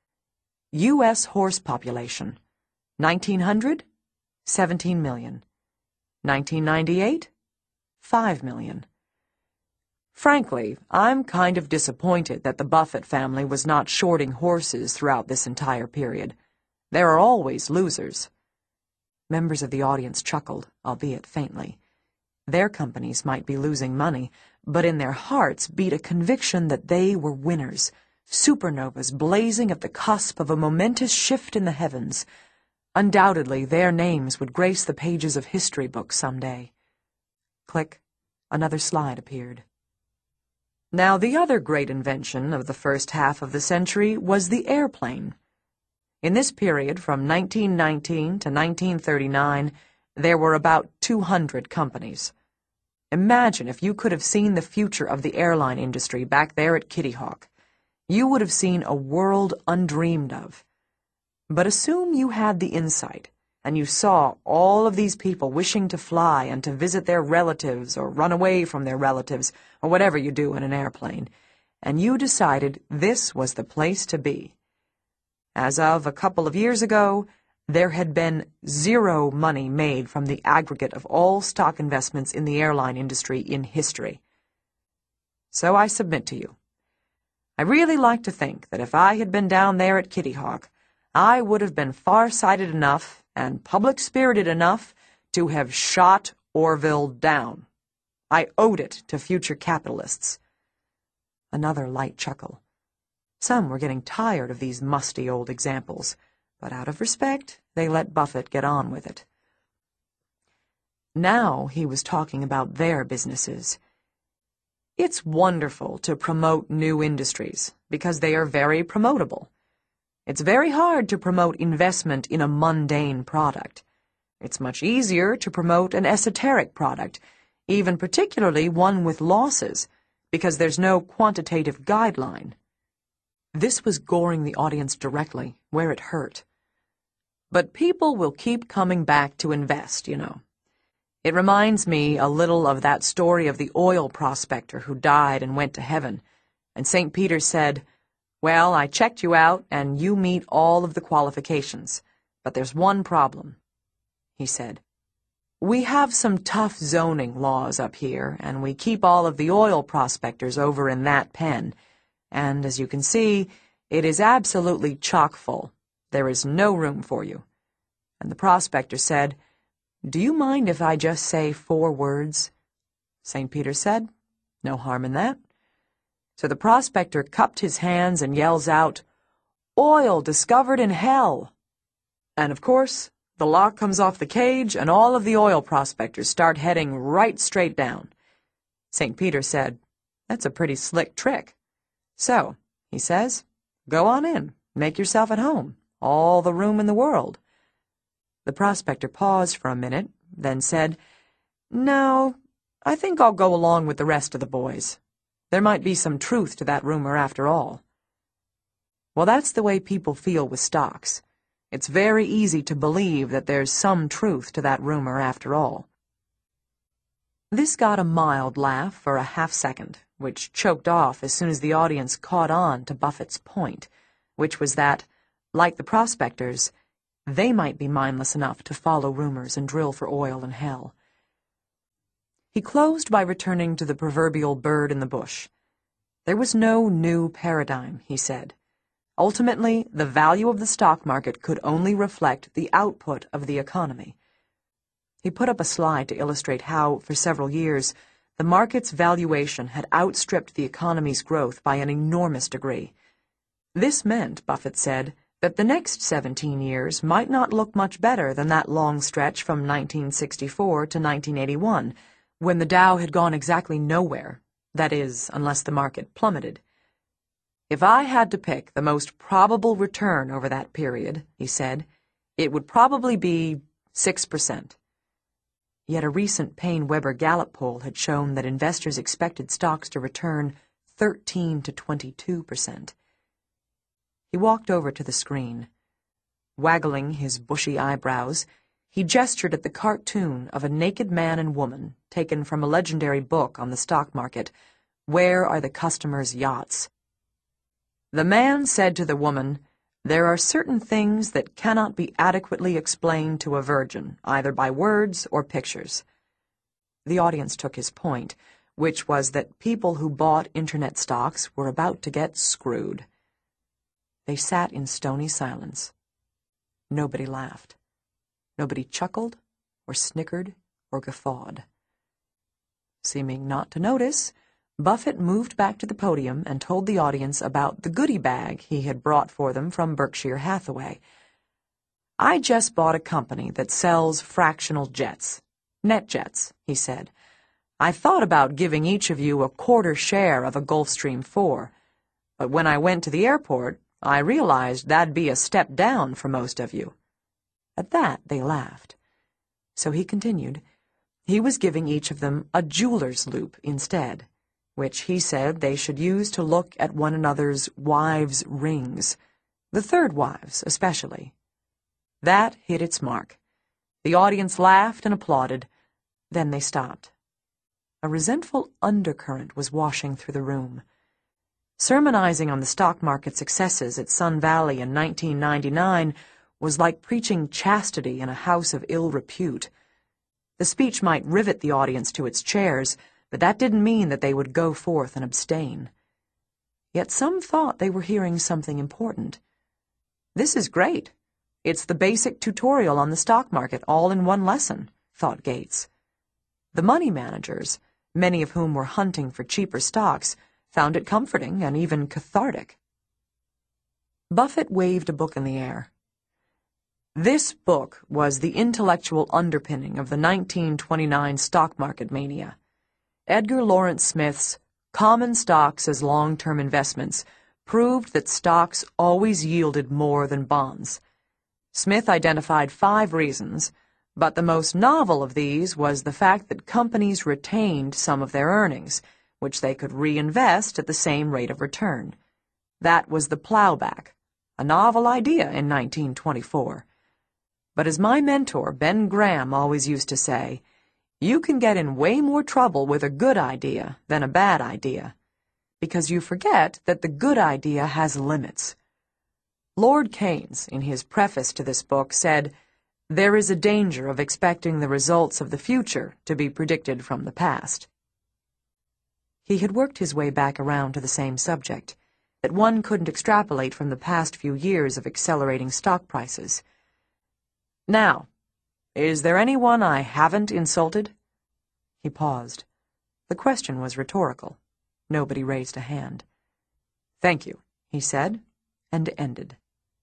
U S horse population. nineteen hundred, seventeen million. nineteen ninety-eight, five million. Frankly, I'm kind of disappointed that the Buffett family was not shorting horses throughout this entire period. There are always losers. Members of the audience chuckled, albeit faintly. Their companies might be losing money, but in their hearts beat a conviction that they were winners, supernovas blazing at the cusp of a momentous shift in the heavens. Undoubtedly, their names would grace the pages of history books someday. Click. Another slide appeared. Now, the other great invention of the first half of the century was the airplane. In this period, from nineteen nineteen to nineteen thirty-nine, there were about two hundred companies. Imagine if you could have seen the future of the airline industry back there at Kitty Hawk. You would have seen a world undreamed of. But assume you had the insight, and you saw all of these people wishing to fly and to visit their relatives or run away from their relatives, or whatever you do in an airplane, and you decided this was the place to be. As of a couple of years ago, there had been zero money made from the aggregate of all stock investments in the airline industry in history. So I submit to you. I really like to think that if I had been down there at Kitty Hawk, I would have been far-sighted enough and public-spirited enough to have shot Orville down. I owed it to future capitalists. Another light chuckle. Some were getting tired of these musty old examples, but out of respect, they let Buffett get on with it. Now he was talking about their businesses. It's wonderful to promote new industries, because they are very promotable. It's very hard to promote investment in a mundane product. It's much easier to promote an esoteric product, even particularly one with losses, because there's no quantitative guideline. This was goring the audience directly, where it hurt. But people will keep coming back to invest, you know. It reminds me a little of that story of the oil prospector who died and went to heaven, and Saint Peter said, "Well, I checked you out, and you meet all of the qualifications, but there's one problem," he said. We have some tough zoning laws up here, and we keep all of the oil prospectors over in that pen. And as you can see, it is absolutely chock full. There is no room for you." And the prospector said, "Do you mind if I just say four words?" Saint Peter said, "No harm in that." So the prospector cupped his hands and yells out, "Oil discovered in hell!" And of course, the lock comes off the cage and all of the oil prospectors start heading right straight down. Saint Peter said, "That's a pretty slick trick. So," he says, "go on in, make yourself at home, all the room in the world." The prospector paused for a minute, then said, "No, I think I'll go along with the rest of the boys. There might be some truth to that rumor after all." Well, that's the way people feel with stocks. It's very easy to believe that there's some truth to that rumor after all. This got a mild laugh for a half-second, which choked off as soon as the audience caught on to Buffett's point, which was that, like the prospectors, they might be mindless enough to follow rumors and drill for oil in hell. He closed by returning to the proverbial bird in the bush. There was no new paradigm, he said. Ultimately, the value of the stock market could only reflect the output of the economy. He put up a slide to illustrate how, for several years, the market's valuation had outstripped the economy's growth by an enormous degree. This meant, Buffett said, that the next seventeen years might not look much better than that long stretch from nineteen sixty-four to nineteen eighty-one, when the Dow had gone exactly nowhere, that is, unless the market plummeted. "If I had to pick the most probable return over that period," he said, "it would probably be six percent. Yet a recent Payne-Weber Gallup poll had shown that investors expected stocks to return thirteen to twenty-two percent. He walked over to the screen. Waggling his bushy eyebrows, he gestured at the cartoon of a naked man and woman taken from a legendary book on the stock market, Where Are the Customers' Yachts? The man said to the woman, "There are certain things that cannot be adequately explained to a virgin, either by words or pictures." The audience took his point, which was that people who bought Internet stocks were about to get screwed. They sat in stony silence. Nobody laughed. Nobody chuckled, or snickered, or guffawed. Seeming not to notice, Buffett moved back to the podium and told the audience about the goodie bag he had brought for them from Berkshire Hathaway. "I just bought a company that sells fractional jets, NetJets," he said. "I thought about giving each of you a quarter share of a Gulfstream four, but when I went to the airport, I realized that'd be a step down for most of you." At that, they laughed. So he continued. He was giving each of them a jeweler's loupe instead, which he said they should use to look at one another's wives' rings, the third wives especially. That hit its mark. The audience laughed and applauded. Then they stopped. A resentful undercurrent was washing through the room. Sermonizing on the stock market successes at Sun Valley in nineteen ninety-nine was like preaching chastity in a house of ill repute. The speech might rivet the audience to its chairs, but that didn't mean that they would go forth and abstain. Yet some thought they were hearing something important. "This is great. It's the basic tutorial on the stock market all in one lesson," thought Gates. The money managers, many of whom were hunting for cheaper stocks, found it comforting and even cathartic. Buffett waved a book in the air. This book was the intellectual underpinning of the nineteen twenty-nine stock market mania. Edgar Lawrence Smith's Common Stocks as Long-Term Investments proved that stocks always yielded more than bonds. Smith identified five reasons, but the most novel of these was the fact that companies retained some of their earnings, which they could reinvest at the same rate of return. That was the plowback, a novel idea in nineteen twenty-four. But as my mentor, Ben Graham, always used to say, you can get in way more trouble with a good idea than a bad idea, because you forget that the good idea has limits. Lord Keynes, in his preface to this book, said, There is a danger of expecting the results of the future to be predicted from the past. He had worked his way back around to the same subject, that one couldn't extrapolate from the past few years of accelerating stock prices. Now, is there anyone I haven't insulted? He paused. The question was rhetorical. Nobody raised a hand. Thank you, he said, and ended.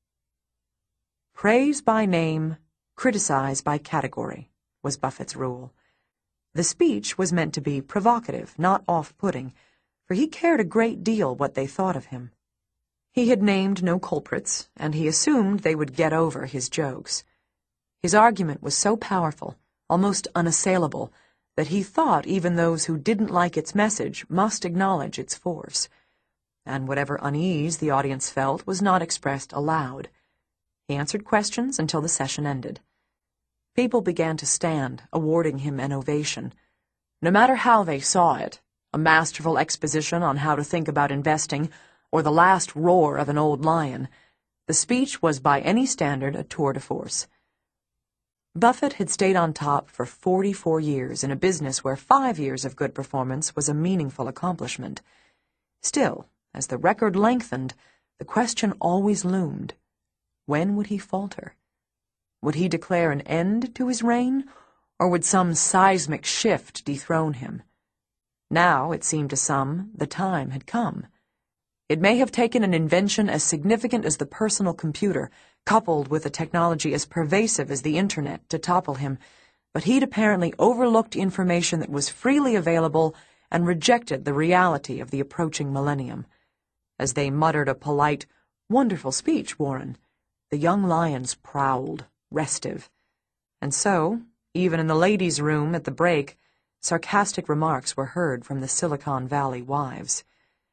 Praise by name, criticize by category, was Buffett's rule. The speech was meant to be provocative, not off-putting, for he cared a great deal what they thought of him. He had named no culprits, and he assumed they would get over his jokes. His argument was so powerful, almost unassailable, that he thought even those who didn't like its message must acknowledge its force. And whatever unease the audience felt was not expressed aloud. He answered questions until the session ended. People began to stand, awarding him an ovation. No matter how they saw it, a masterful exposition on how to think about investing, or the last roar of an old lion, the speech was by any standard a tour de force. Buffett had stayed on top for forty-four years in a business where five years of good performance was a meaningful accomplishment. Still, as the record lengthened, the question always loomed. When would he falter? Would he declare an end to his reign, or would some seismic shift dethrone him? Now, it seemed to some, the time had come. It may have taken an invention as significant as the personal computer, coupled with a technology as pervasive as the Internet, to topple him, but he'd apparently overlooked information that was freely available and rejected the reality of the approaching millennium. As they muttered a polite, "Wonderful speech, Warren," the young lions prowled, restive. And so, even in the ladies' room at the break, sarcastic remarks were heard from the Silicon Valley wives.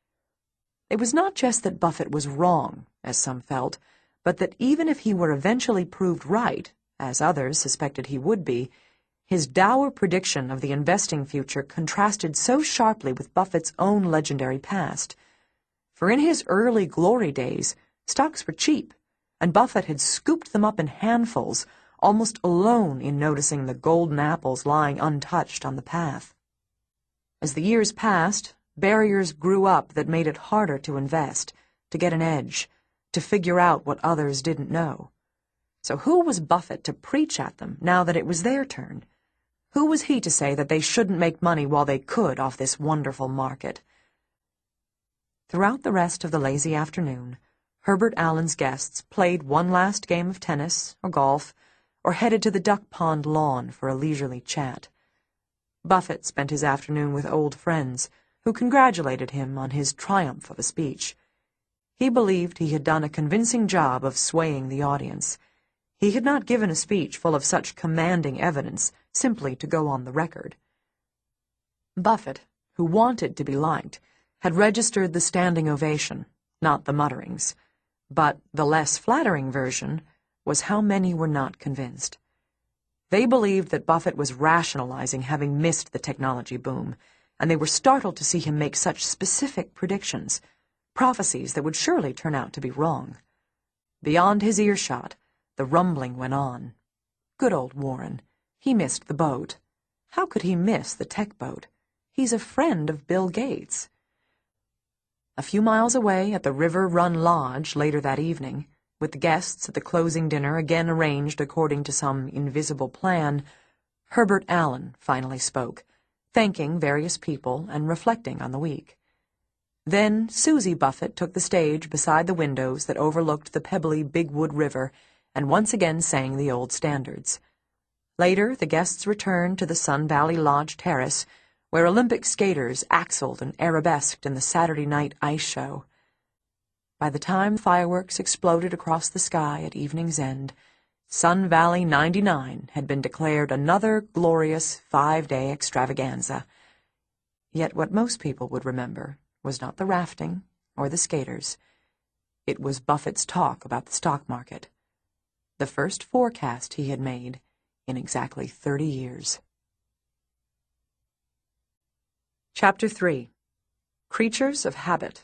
It was not just that Buffett was wrong, as some felt, but that even if he were eventually proved right, as others suspected he would be, his dour prediction of the investing future contrasted so sharply with Buffett's own legendary past. For in his early glory days, stocks were cheap, and Buffett had scooped them up in handfuls, almost alone in noticing the golden apples lying untouched on the path. As the years passed, barriers grew up that made it harder to invest, to get an edge, to figure out what others didn't know. So who was Buffett to preach at them now that it was their turn? Who was he to say that they shouldn't make money while they could off this wonderful market? Throughout the rest of the lazy afternoon, Herbert Allen's guests played one last game of tennis or golf, or headed to the duck pond lawn for a leisurely chat. Buffett spent his afternoon with old friends, who congratulated him on his triumph of a speech. He believed he had done a convincing job of swaying the audience. He had not given a speech full of such commanding evidence simply to go on the record. Buffett, who wanted to be liked, had registered the standing ovation, not the mutterings. But the less flattering version was how many were not convinced. They believed that Buffett was rationalizing having missed the technology boom, and they were startled to see him make such specific predictions, prophecies that would surely turn out to be wrong. Beyond his earshot, the rumbling went on. Good old Warren. He missed the boat. How could he miss the tech boat? He's a friend of Bill Gates. A few miles away at the River Run Lodge later that evening, with the guests at the closing dinner again arranged according to some invisible plan, Herbert Allen finally spoke, thanking various people and reflecting on the week. Then Susie Buffett took the stage beside the windows that overlooked the pebbly Bigwood River and once again sang the old standards. Later, the guests returned to the Sun Valley Lodge terrace, where Olympic skaters axled and arabesqued in the Saturday night ice show. By the time fireworks exploded across the sky at evening's end, Sun Valley ninety-nine had been declared another glorious five-day extravaganza. Yet what most people would remember was not the rafting or the skaters. It was Buffett's talk about the stock market, the first forecast he had made in exactly thirty years. Chapter three. Creatures of Habit.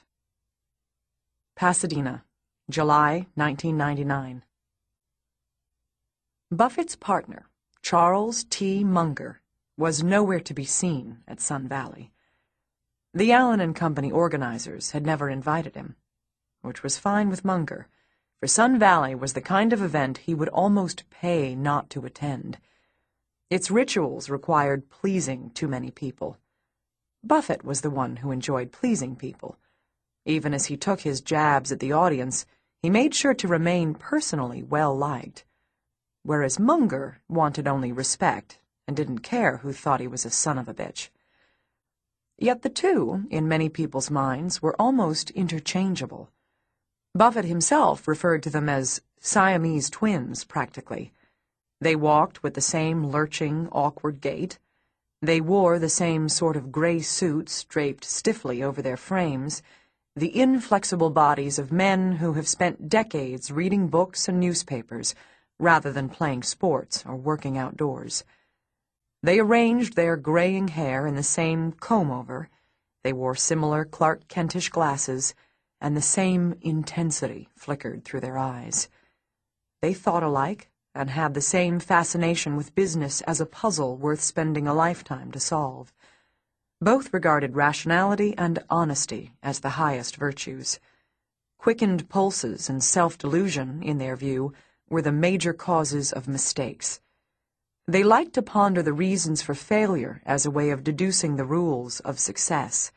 Pasadena, July nineteen ninety-nine. Buffett's partner, Charles T. Munger, was nowhere to be seen at Sun Valley. The Allen and Company organizers had never invited him, which was fine with Munger, for Sun Valley was the kind of event he would almost pay not to attend. Its rituals required pleasing too many people. Buffett was the one who enjoyed pleasing people. Even as he took his jabs at the audience, he made sure to remain personally well-liked, whereas Munger wanted only respect and didn't care who thought he was a son of a bitch. Yet the two, in many people's minds, were almost interchangeable. Buffett himself referred to them as Siamese twins, practically. They walked with the same lurching, awkward gait. They wore the same sort of gray suits draped stiffly over their frames, the inflexible bodies of men who have spent decades reading books and newspapers rather than playing sports or working outdoors. They arranged their graying hair in the same comb-over. They wore similar Clark Kentish glasses, and the same intensity flickered through their eyes. They thought alike and had the same fascination with business as a puzzle worth spending a lifetime to solve. Both regarded rationality and honesty as the highest virtues. Quickened pulses and self-delusion, in their view, were the major causes of mistakes. They liked to ponder the reasons for failure as a way of deducing the rules of success.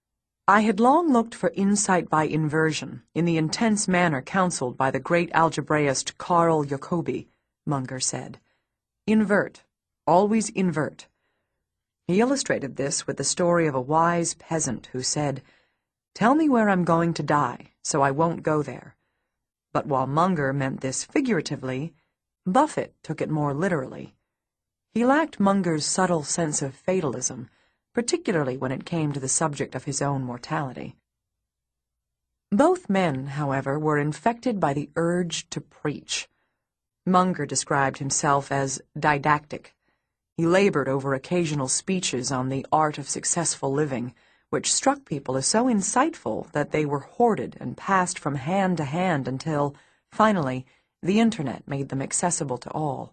I had long looked for insight by inversion in the intense manner counseled by the great algebraist Carl Jacobi, Munger said. Invert, always invert. He illustrated this with the story of a wise peasant who said, "Tell me where I'm going to die, so I won't go there." But while Munger meant this figuratively, Buffett took it more literally. He lacked Munger's subtle sense of fatalism, particularly when it came to the subject of his own mortality. Both men, however, were infected by the urge to preach. Munger described himself as didactic. He labored over occasional speeches on the art of successful living, which struck people as so insightful that they were hoarded and passed from hand to hand until, finally, the Internet made them accessible to all.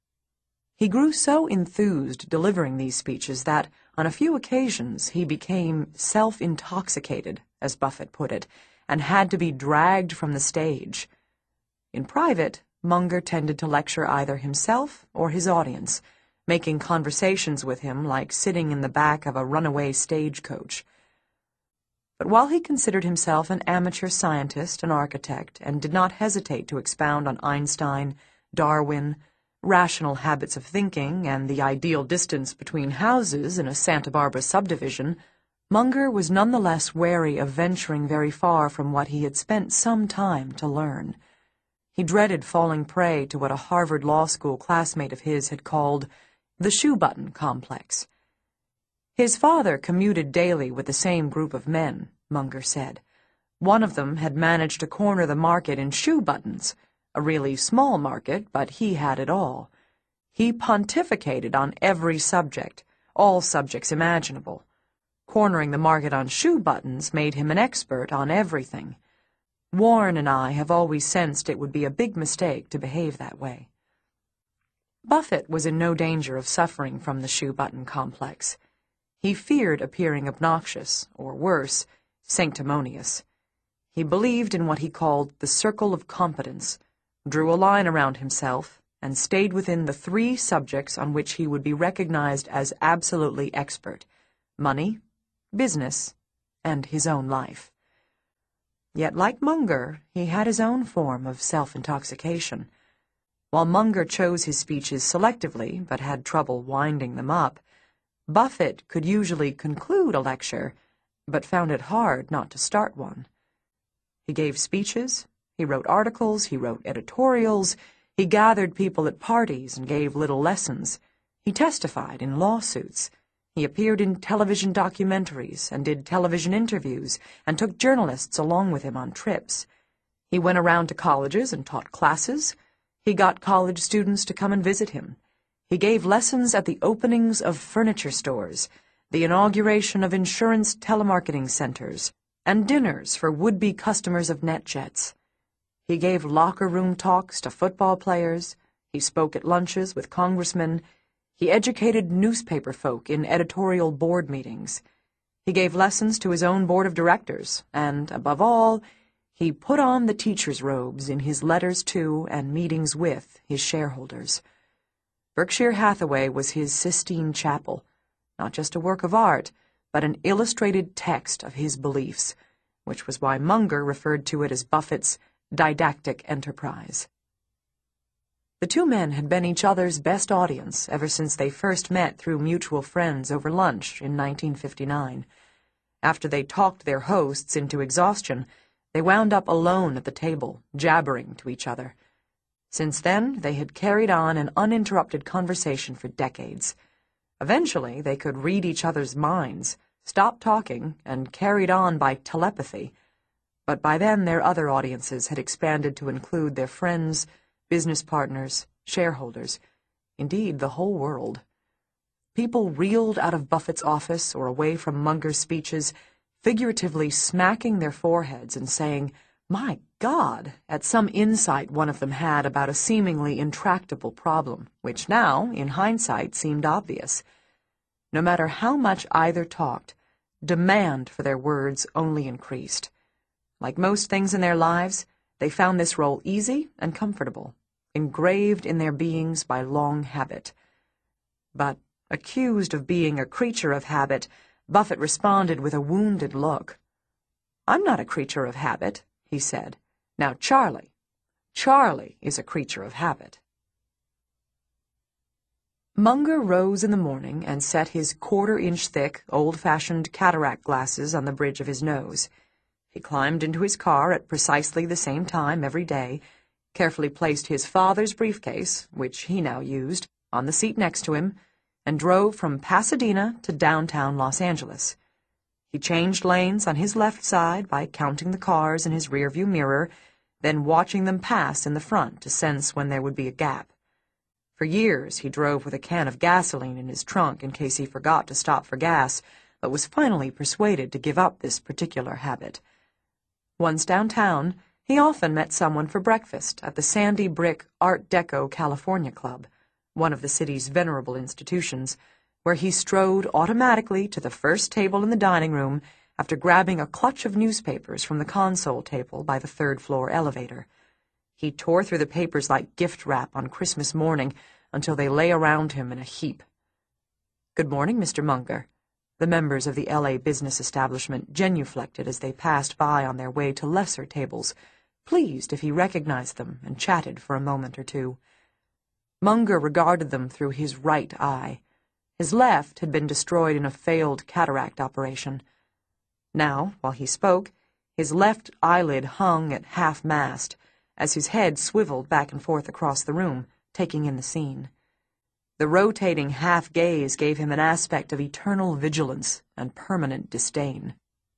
He grew so enthused delivering these speeches that, on a few occasions, he became self-intoxicated, as Buffett put it, and had to be dragged from the stage. In private, Munger tended to lecture either himself or his audience, making conversations with him like sitting in the back of a runaway stagecoach. But while he considered himself an amateur scientist and architect and did not hesitate to expound on Einstein, Darwin, rational habits of thinking, and the ideal distance between houses in a Santa Barbara subdivision, Munger was nonetheless wary of venturing very far from what he had spent some time to learn. He dreaded falling prey to what a Harvard Law School classmate of his had called the shoe-button complex. His father commuted daily with the same group of men, Munger said. One of them had managed to corner the market in shoe buttons, a really small market, but he had it all. He pontificated on every subject, all subjects imaginable. Cornering the market on shoe buttons made him an expert on everything. Warren and I have always sensed it would be a big mistake to behave that way. Buffett was in no danger of suffering from the shoe-button complex. He feared appearing obnoxious, or worse, sanctimonious. He believed in what he called the circle of competence, drew a line around himself, and stayed within the three subjects on which he would be recognized as absolutely expert: money, business, and his own life. Yet, like Munger, he had his own form of self-intoxication. While Munger chose his speeches selectively, but had trouble winding them up, Buffett could usually conclude a lecture, but found it hard not to start one. He gave speeches, he wrote articles, he wrote editorials, he gathered people at parties and gave little lessons, he testified in lawsuits, he appeared in television documentaries and did television interviews and took journalists along with him on trips. He went around to colleges and taught classes. He got college students to come and visit him. He gave lessons at the openings of furniture stores, the inauguration of insurance telemarketing centers, and dinners for would-be customers of NetJets. He gave locker room talks to football players. He spoke at lunches with congressmen. He educated newspaper folk in editorial board meetings. He gave lessons to his own board of directors, and, above all, he put on the teacher's robes in his letters to and meetings with his shareholders. Berkshire Hathaway was his Sistine Chapel, not just a work of art, but an illustrated text of his beliefs, which was why Munger referred to it as Buffett's didactic enterprise. The two men had been each other's best audience ever since they first met through mutual friends over lunch in nineteen fifty-nine. After they talked their hosts into exhaustion, they wound up alone at the table, jabbering to each other. Since then, they had carried on an uninterrupted conversation for decades. Eventually, they could read each other's minds, stop talking, and carried on by telepathy. But by then, their other audiences had expanded to include their friends, business partners, shareholders, indeed the whole world. People reeled out of Buffett's office or away from Munger's speeches, figuratively smacking their foreheads and saying, "My God," at some insight one of them had about a seemingly intractable problem, which now, in hindsight, seemed obvious. No matter how much either talked, demand for their words only increased. Like most things in their lives, they found this role easy and comfortable, engraved in their beings by long habit. But, accused of being a creature of habit, Buffett responded with a wounded look. "I'm not a creature of habit," he said. "Now, Charlie, Charlie is a creature of habit." Munger rose in the morning and set his quarter-inch-thick, old-fashioned cataract glasses on the bridge of his nose. He climbed into his car at precisely the same time every day, carefully placed his father's briefcase, which he now used, on the seat next to him, and drove from Pasadena to downtown Los Angeles. He changed lanes on his left side by counting the cars in his rearview mirror, then watching them pass in the front to sense when there would be a gap. For years he drove with a can of gasoline in his trunk in case he forgot to stop for gas, but was finally persuaded to give up this particular habit. Once downtown, he often met someone for breakfast at the Sandy Brick Art Deco California Club, one of the city's venerable institutions, where he strode automatically to the first table in the dining room after grabbing a clutch of newspapers from the console table by the third-floor elevator. He tore through the papers like gift wrap on Christmas morning until they lay around him in a heap. "Good morning, Mister Munger." The members of the L A business establishment genuflected as they passed by on their way to lesser tables, pleased if he recognized them, and chatted for a moment or two. Munger regarded them through his right eye. His left had been destroyed in a failed cataract operation. Now, while he spoke, his left eyelid hung at half-mast, as his head swiveled back and forth across the room, taking in the scene. The rotating half-gaze gave him an aspect of eternal vigilance and permanent disdain.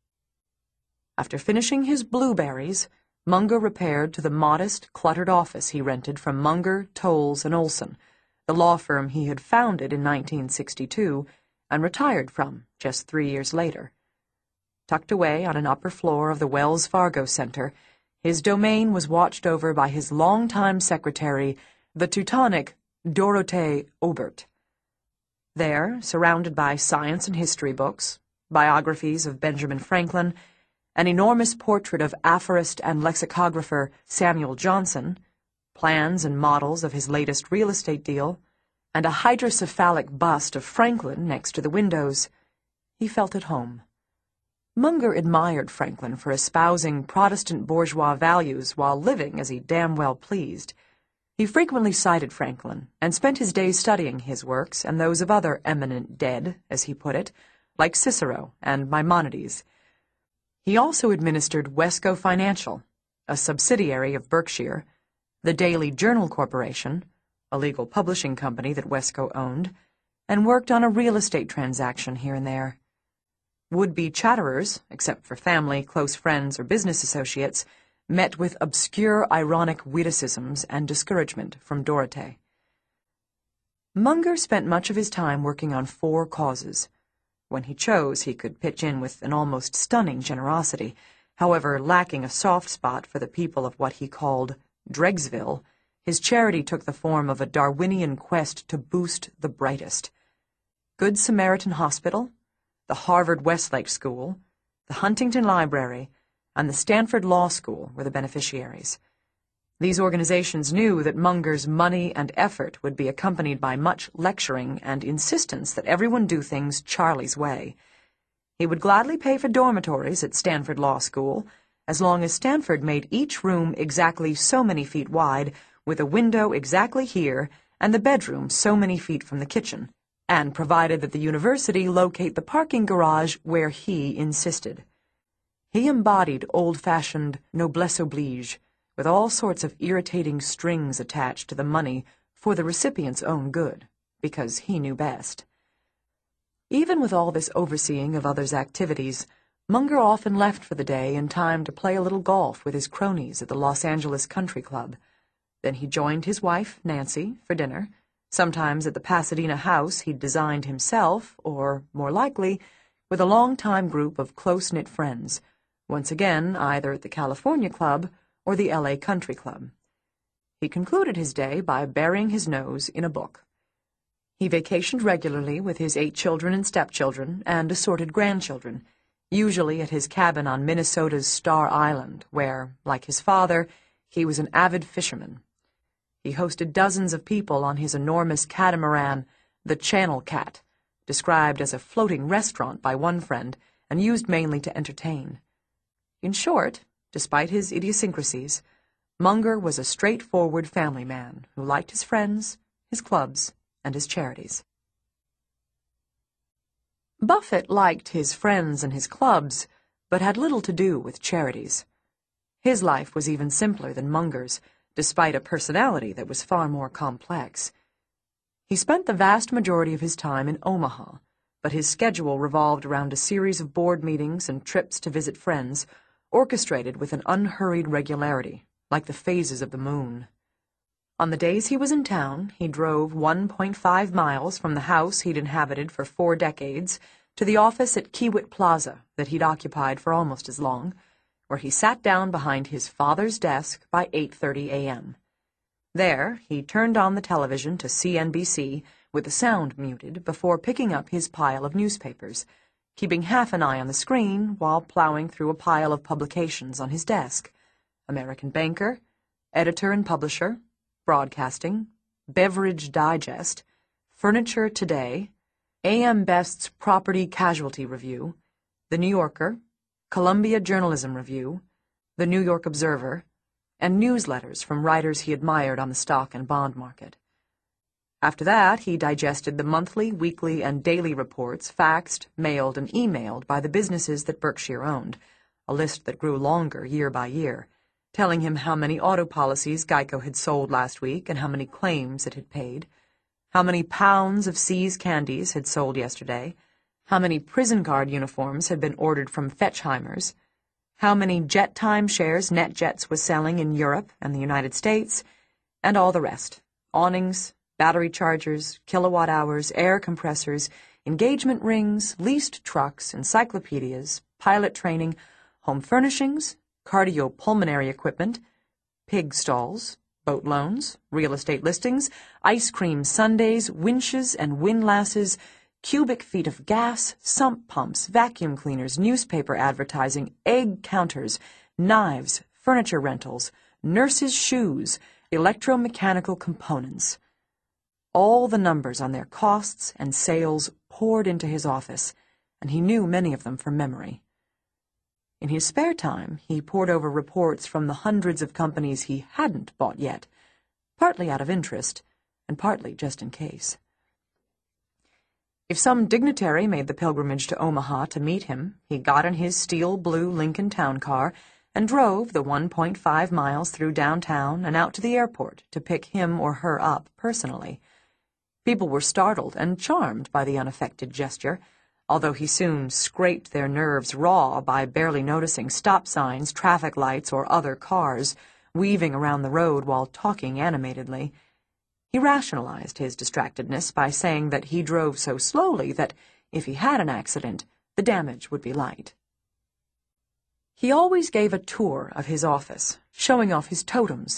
After finishing his blueberries, Munger repaired to the modest, cluttered office he rented from Munger, Tolles, and Olson, the law firm he had founded in nineteen sixty-two and retired from just three years later. Tucked away on an upper floor of the Wells Fargo Center, his domain was watched over by his longtime secretary, the Teutonic Dorothee Obert. There, surrounded by science and history books, biographies of Benjamin Franklin, an enormous portrait of aphorist and lexicographer Samuel Johnson, plans and models of his latest real estate deal, and a hydrocephalic bust of Franklin next to the windows, he felt at home. Munger admired Franklin for espousing Protestant bourgeois values while living as he damn well pleased. He frequently cited Franklin and spent his days studying his works and those of other eminent dead, as he put it, like Cicero and Maimonides. He also administered Wesco Financial, a subsidiary of Berkshire, the Daily Journal Corporation, a legal publishing company that Wesco owned, and worked on a real estate transaction here and there. Would-be chatterers, except for family, close friends, or business associates, met with obscure ironic witticisms and discouragement from Dorothée. Munger spent much of his time working on four causes. When he chose, he could pitch in with an almost stunning generosity, however, lacking a soft spot for the people of what he called Dregsville, His charity took the form of a Darwinian quest to boost the brightest. Good Samaritan Hospital, the Harvard Westlake School, the Huntington Library, and the Stanford Law School were the beneficiaries. These organizations knew that Munger's money and effort would be accompanied by much lecturing and insistence that everyone do things Charlie's way. He would gladly pay for dormitories at Stanford Law School, as long as Stanford made each room exactly so many feet wide, with a window exactly here, and the bedroom so many feet from the kitchen, and provided that the university locate the parking garage where he insisted. He embodied old-fashioned noblesse oblige, with all sorts of irritating strings attached to the money for the recipient's own good, because he knew best. Even with all this overseeing of others' activities, Munger often left for the day in time to play a little golf with his cronies at the Los Angeles Country Club. Then he joined his wife, Nancy, for dinner, sometimes at the Pasadena house he'd designed himself, or, more likely, with a long-time group of close-knit friends, once again either at the California Club or the L A Country Club. He concluded his day by burying his nose in a book. He vacationed regularly with his eight children and stepchildren and assorted grandchildren, usually at his cabin on Minnesota's Star Island, where, like his father, he was an avid fisherman. He hosted dozens of people on his enormous catamaran, the Channel Cat, described as a floating restaurant by one friend and used mainly to entertain. In short, despite his idiosyncrasies, Munger was a straightforward family man who liked his friends, his clubs, and his charities. Buffett liked his friends and his clubs, but had little to do with charities. His life was even simpler than Munger's, despite a personality that was far more complex. He spent the vast majority of his time in Omaha, but his schedule revolved around a series of board meetings and trips to visit friends, orchestrated with an unhurried regularity, like the phases of the moon. On the days he was in town, he drove one point five miles from the house he'd inhabited for four decades to the office at Kiewit Plaza that he'd occupied for almost as long, where he sat down behind his father's desk by eight thirty a m There, he turned on the television to C N B C with the sound muted before picking up his pile of newspapers, keeping half an eye on the screen while plowing through a pile of publications on his desk: American Banker, Editor and Publisher, Broadcasting, Beverage Digest, Furniture Today, A M Best's Property Casualty Review, The New Yorker, Columbia Journalism Review, The New York Observer, and newsletters from writers he admired on the stock and bond market. After that, he digested the monthly, weekly, and daily reports faxed, mailed, and emailed by the businesses that Berkshire owned, a list that grew longer year by year, telling him how many auto policies Geico had sold last week and how many claims it had paid, how many pounds of See's candies had sold yesterday, how many prison guard uniforms had been ordered from Fetchheimers, how many jet time shares NetJets was selling in Europe and the United States, and all the rest: awnings, battery chargers, kilowatt hours, air compressors, engagement rings, leased trucks, encyclopedias, pilot training, home furnishings, cardiopulmonary equipment, pig stalls, boat loans, real estate listings, ice cream sundaes, winches and windlasses, cubic feet of gas, sump pumps, vacuum cleaners, newspaper advertising, egg counters, knives, furniture rentals, nurses' shoes, electromechanical components. All the numbers on their costs and sales poured into his office, and he knew many of them from memory. In his spare time, he pored over reports from the hundreds of companies he hadn't bought yet, partly out of interest, and partly just in case. If some dignitary made the pilgrimage to Omaha to meet him, he got in his steel-blue Lincoln town car and drove the one point five miles through downtown and out to the airport to pick him or her up personally. People were startled and charmed by the unaffected gesture, although he soon scraped their nerves raw by barely noticing stop signs, traffic lights, or other cars weaving around the road while talking animatedly. He rationalized his distractedness by saying that he drove so slowly that, if he had an accident, the damage would be light. He always gave a tour of his office, showing off his totems,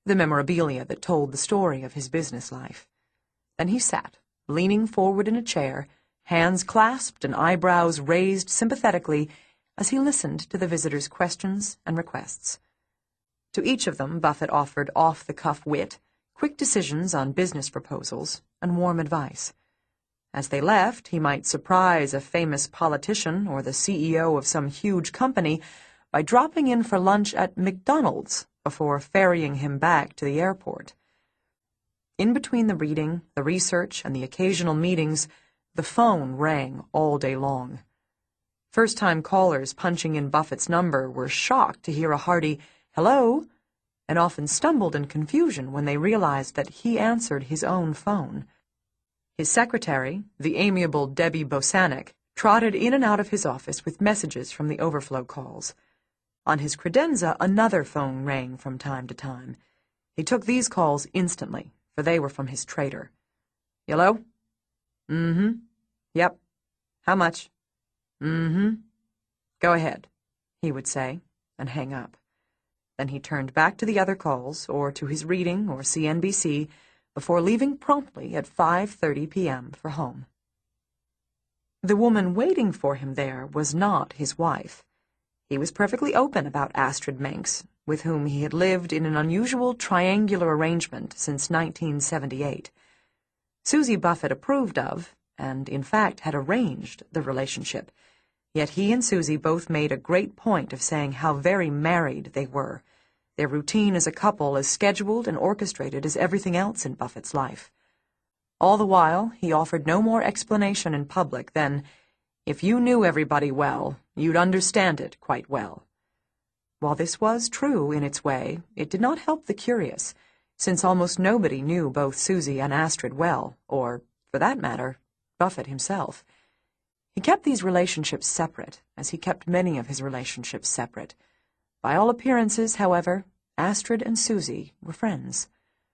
the memorabilia that told the story of his business life. Then he sat, leaning forward in a chair, hands clasped and eyebrows raised sympathetically as he listened to the visitors' questions and requests. To each of them Buffett offered off-the-cuff wit, quick decisions on business proposals, and warm advice. As they left, he might surprise a famous politician or the C E O of some huge company by dropping in for lunch at McDonald's before ferrying him back to the airport. In between the reading, the research, and the occasional meetings, the phone rang all day long. First-time callers punching in Buffett's number were shocked to hear a hearty "hello," and often stumbled in confusion when they realized that he answered his own phone. His secretary, the amiable Debbie Bosanek, trotted in and out of his office with messages from the overflow calls. On his credenza, another phone rang from time to time. He took these calls instantly, for they were from his trader. "Hello? Mm-hmm. Yep. How much? Mm-hmm. Go ahead," he would say, and hang up. Then he turned back to the other calls, or to his reading or C N B C, before leaving promptly at five thirty p m for home. The woman waiting for him there was not his wife. He was perfectly open about Astrid Menks, with whom he had lived in an unusual triangular arrangement since nineteen seventy-eight. Susie Buffett approved of, and in fact had arranged, the relationship, yet he and Susie both made a great point of saying how very married they were, their routine as a couple as scheduled and orchestrated as everything else in Buffett's life. All the while, he offered no more explanation in public than, "If you knew everybody well, you'd understand it quite well." While this was true in its way, it did not help the curious, since almost nobody knew both Susie and Astrid well, or, for that matter, Buffett himself. He kept these relationships separate, as he kept many of his relationships separate. By all appearances, however, Astrid and Susie were friends.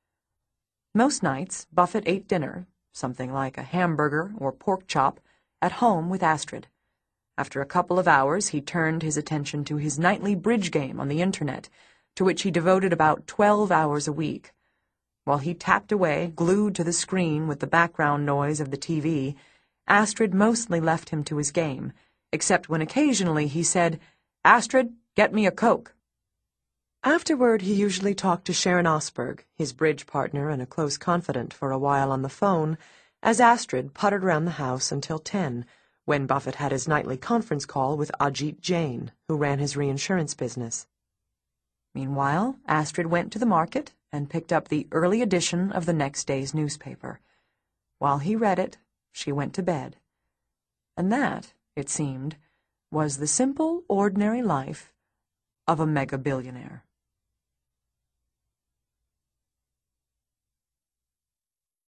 Most nights, Buffett ate dinner, something like a hamburger or pork chop, at home with Astrid. After a couple of hours, he turned his attention to his nightly bridge game on the Internet, to which he devoted about twelve hours a week. While he tapped away, glued to the screen with the background noise of the T V, Astrid mostly left him to his game, except when occasionally he said, "Astrid, get me a Coke." Afterward, he usually talked to Sharon Osberg, his bridge partner and a close confidant, for a while on the phone, as Astrid puttered around the house until ten, when Buffett had his nightly conference call with Ajit Jain, who ran his reinsurance business. Meanwhile, Astrid went to the market and picked up the early edition of the next day's newspaper. While he read it, she went to bed. And that, it seemed, was the simple, ordinary life of a mega-billionaire.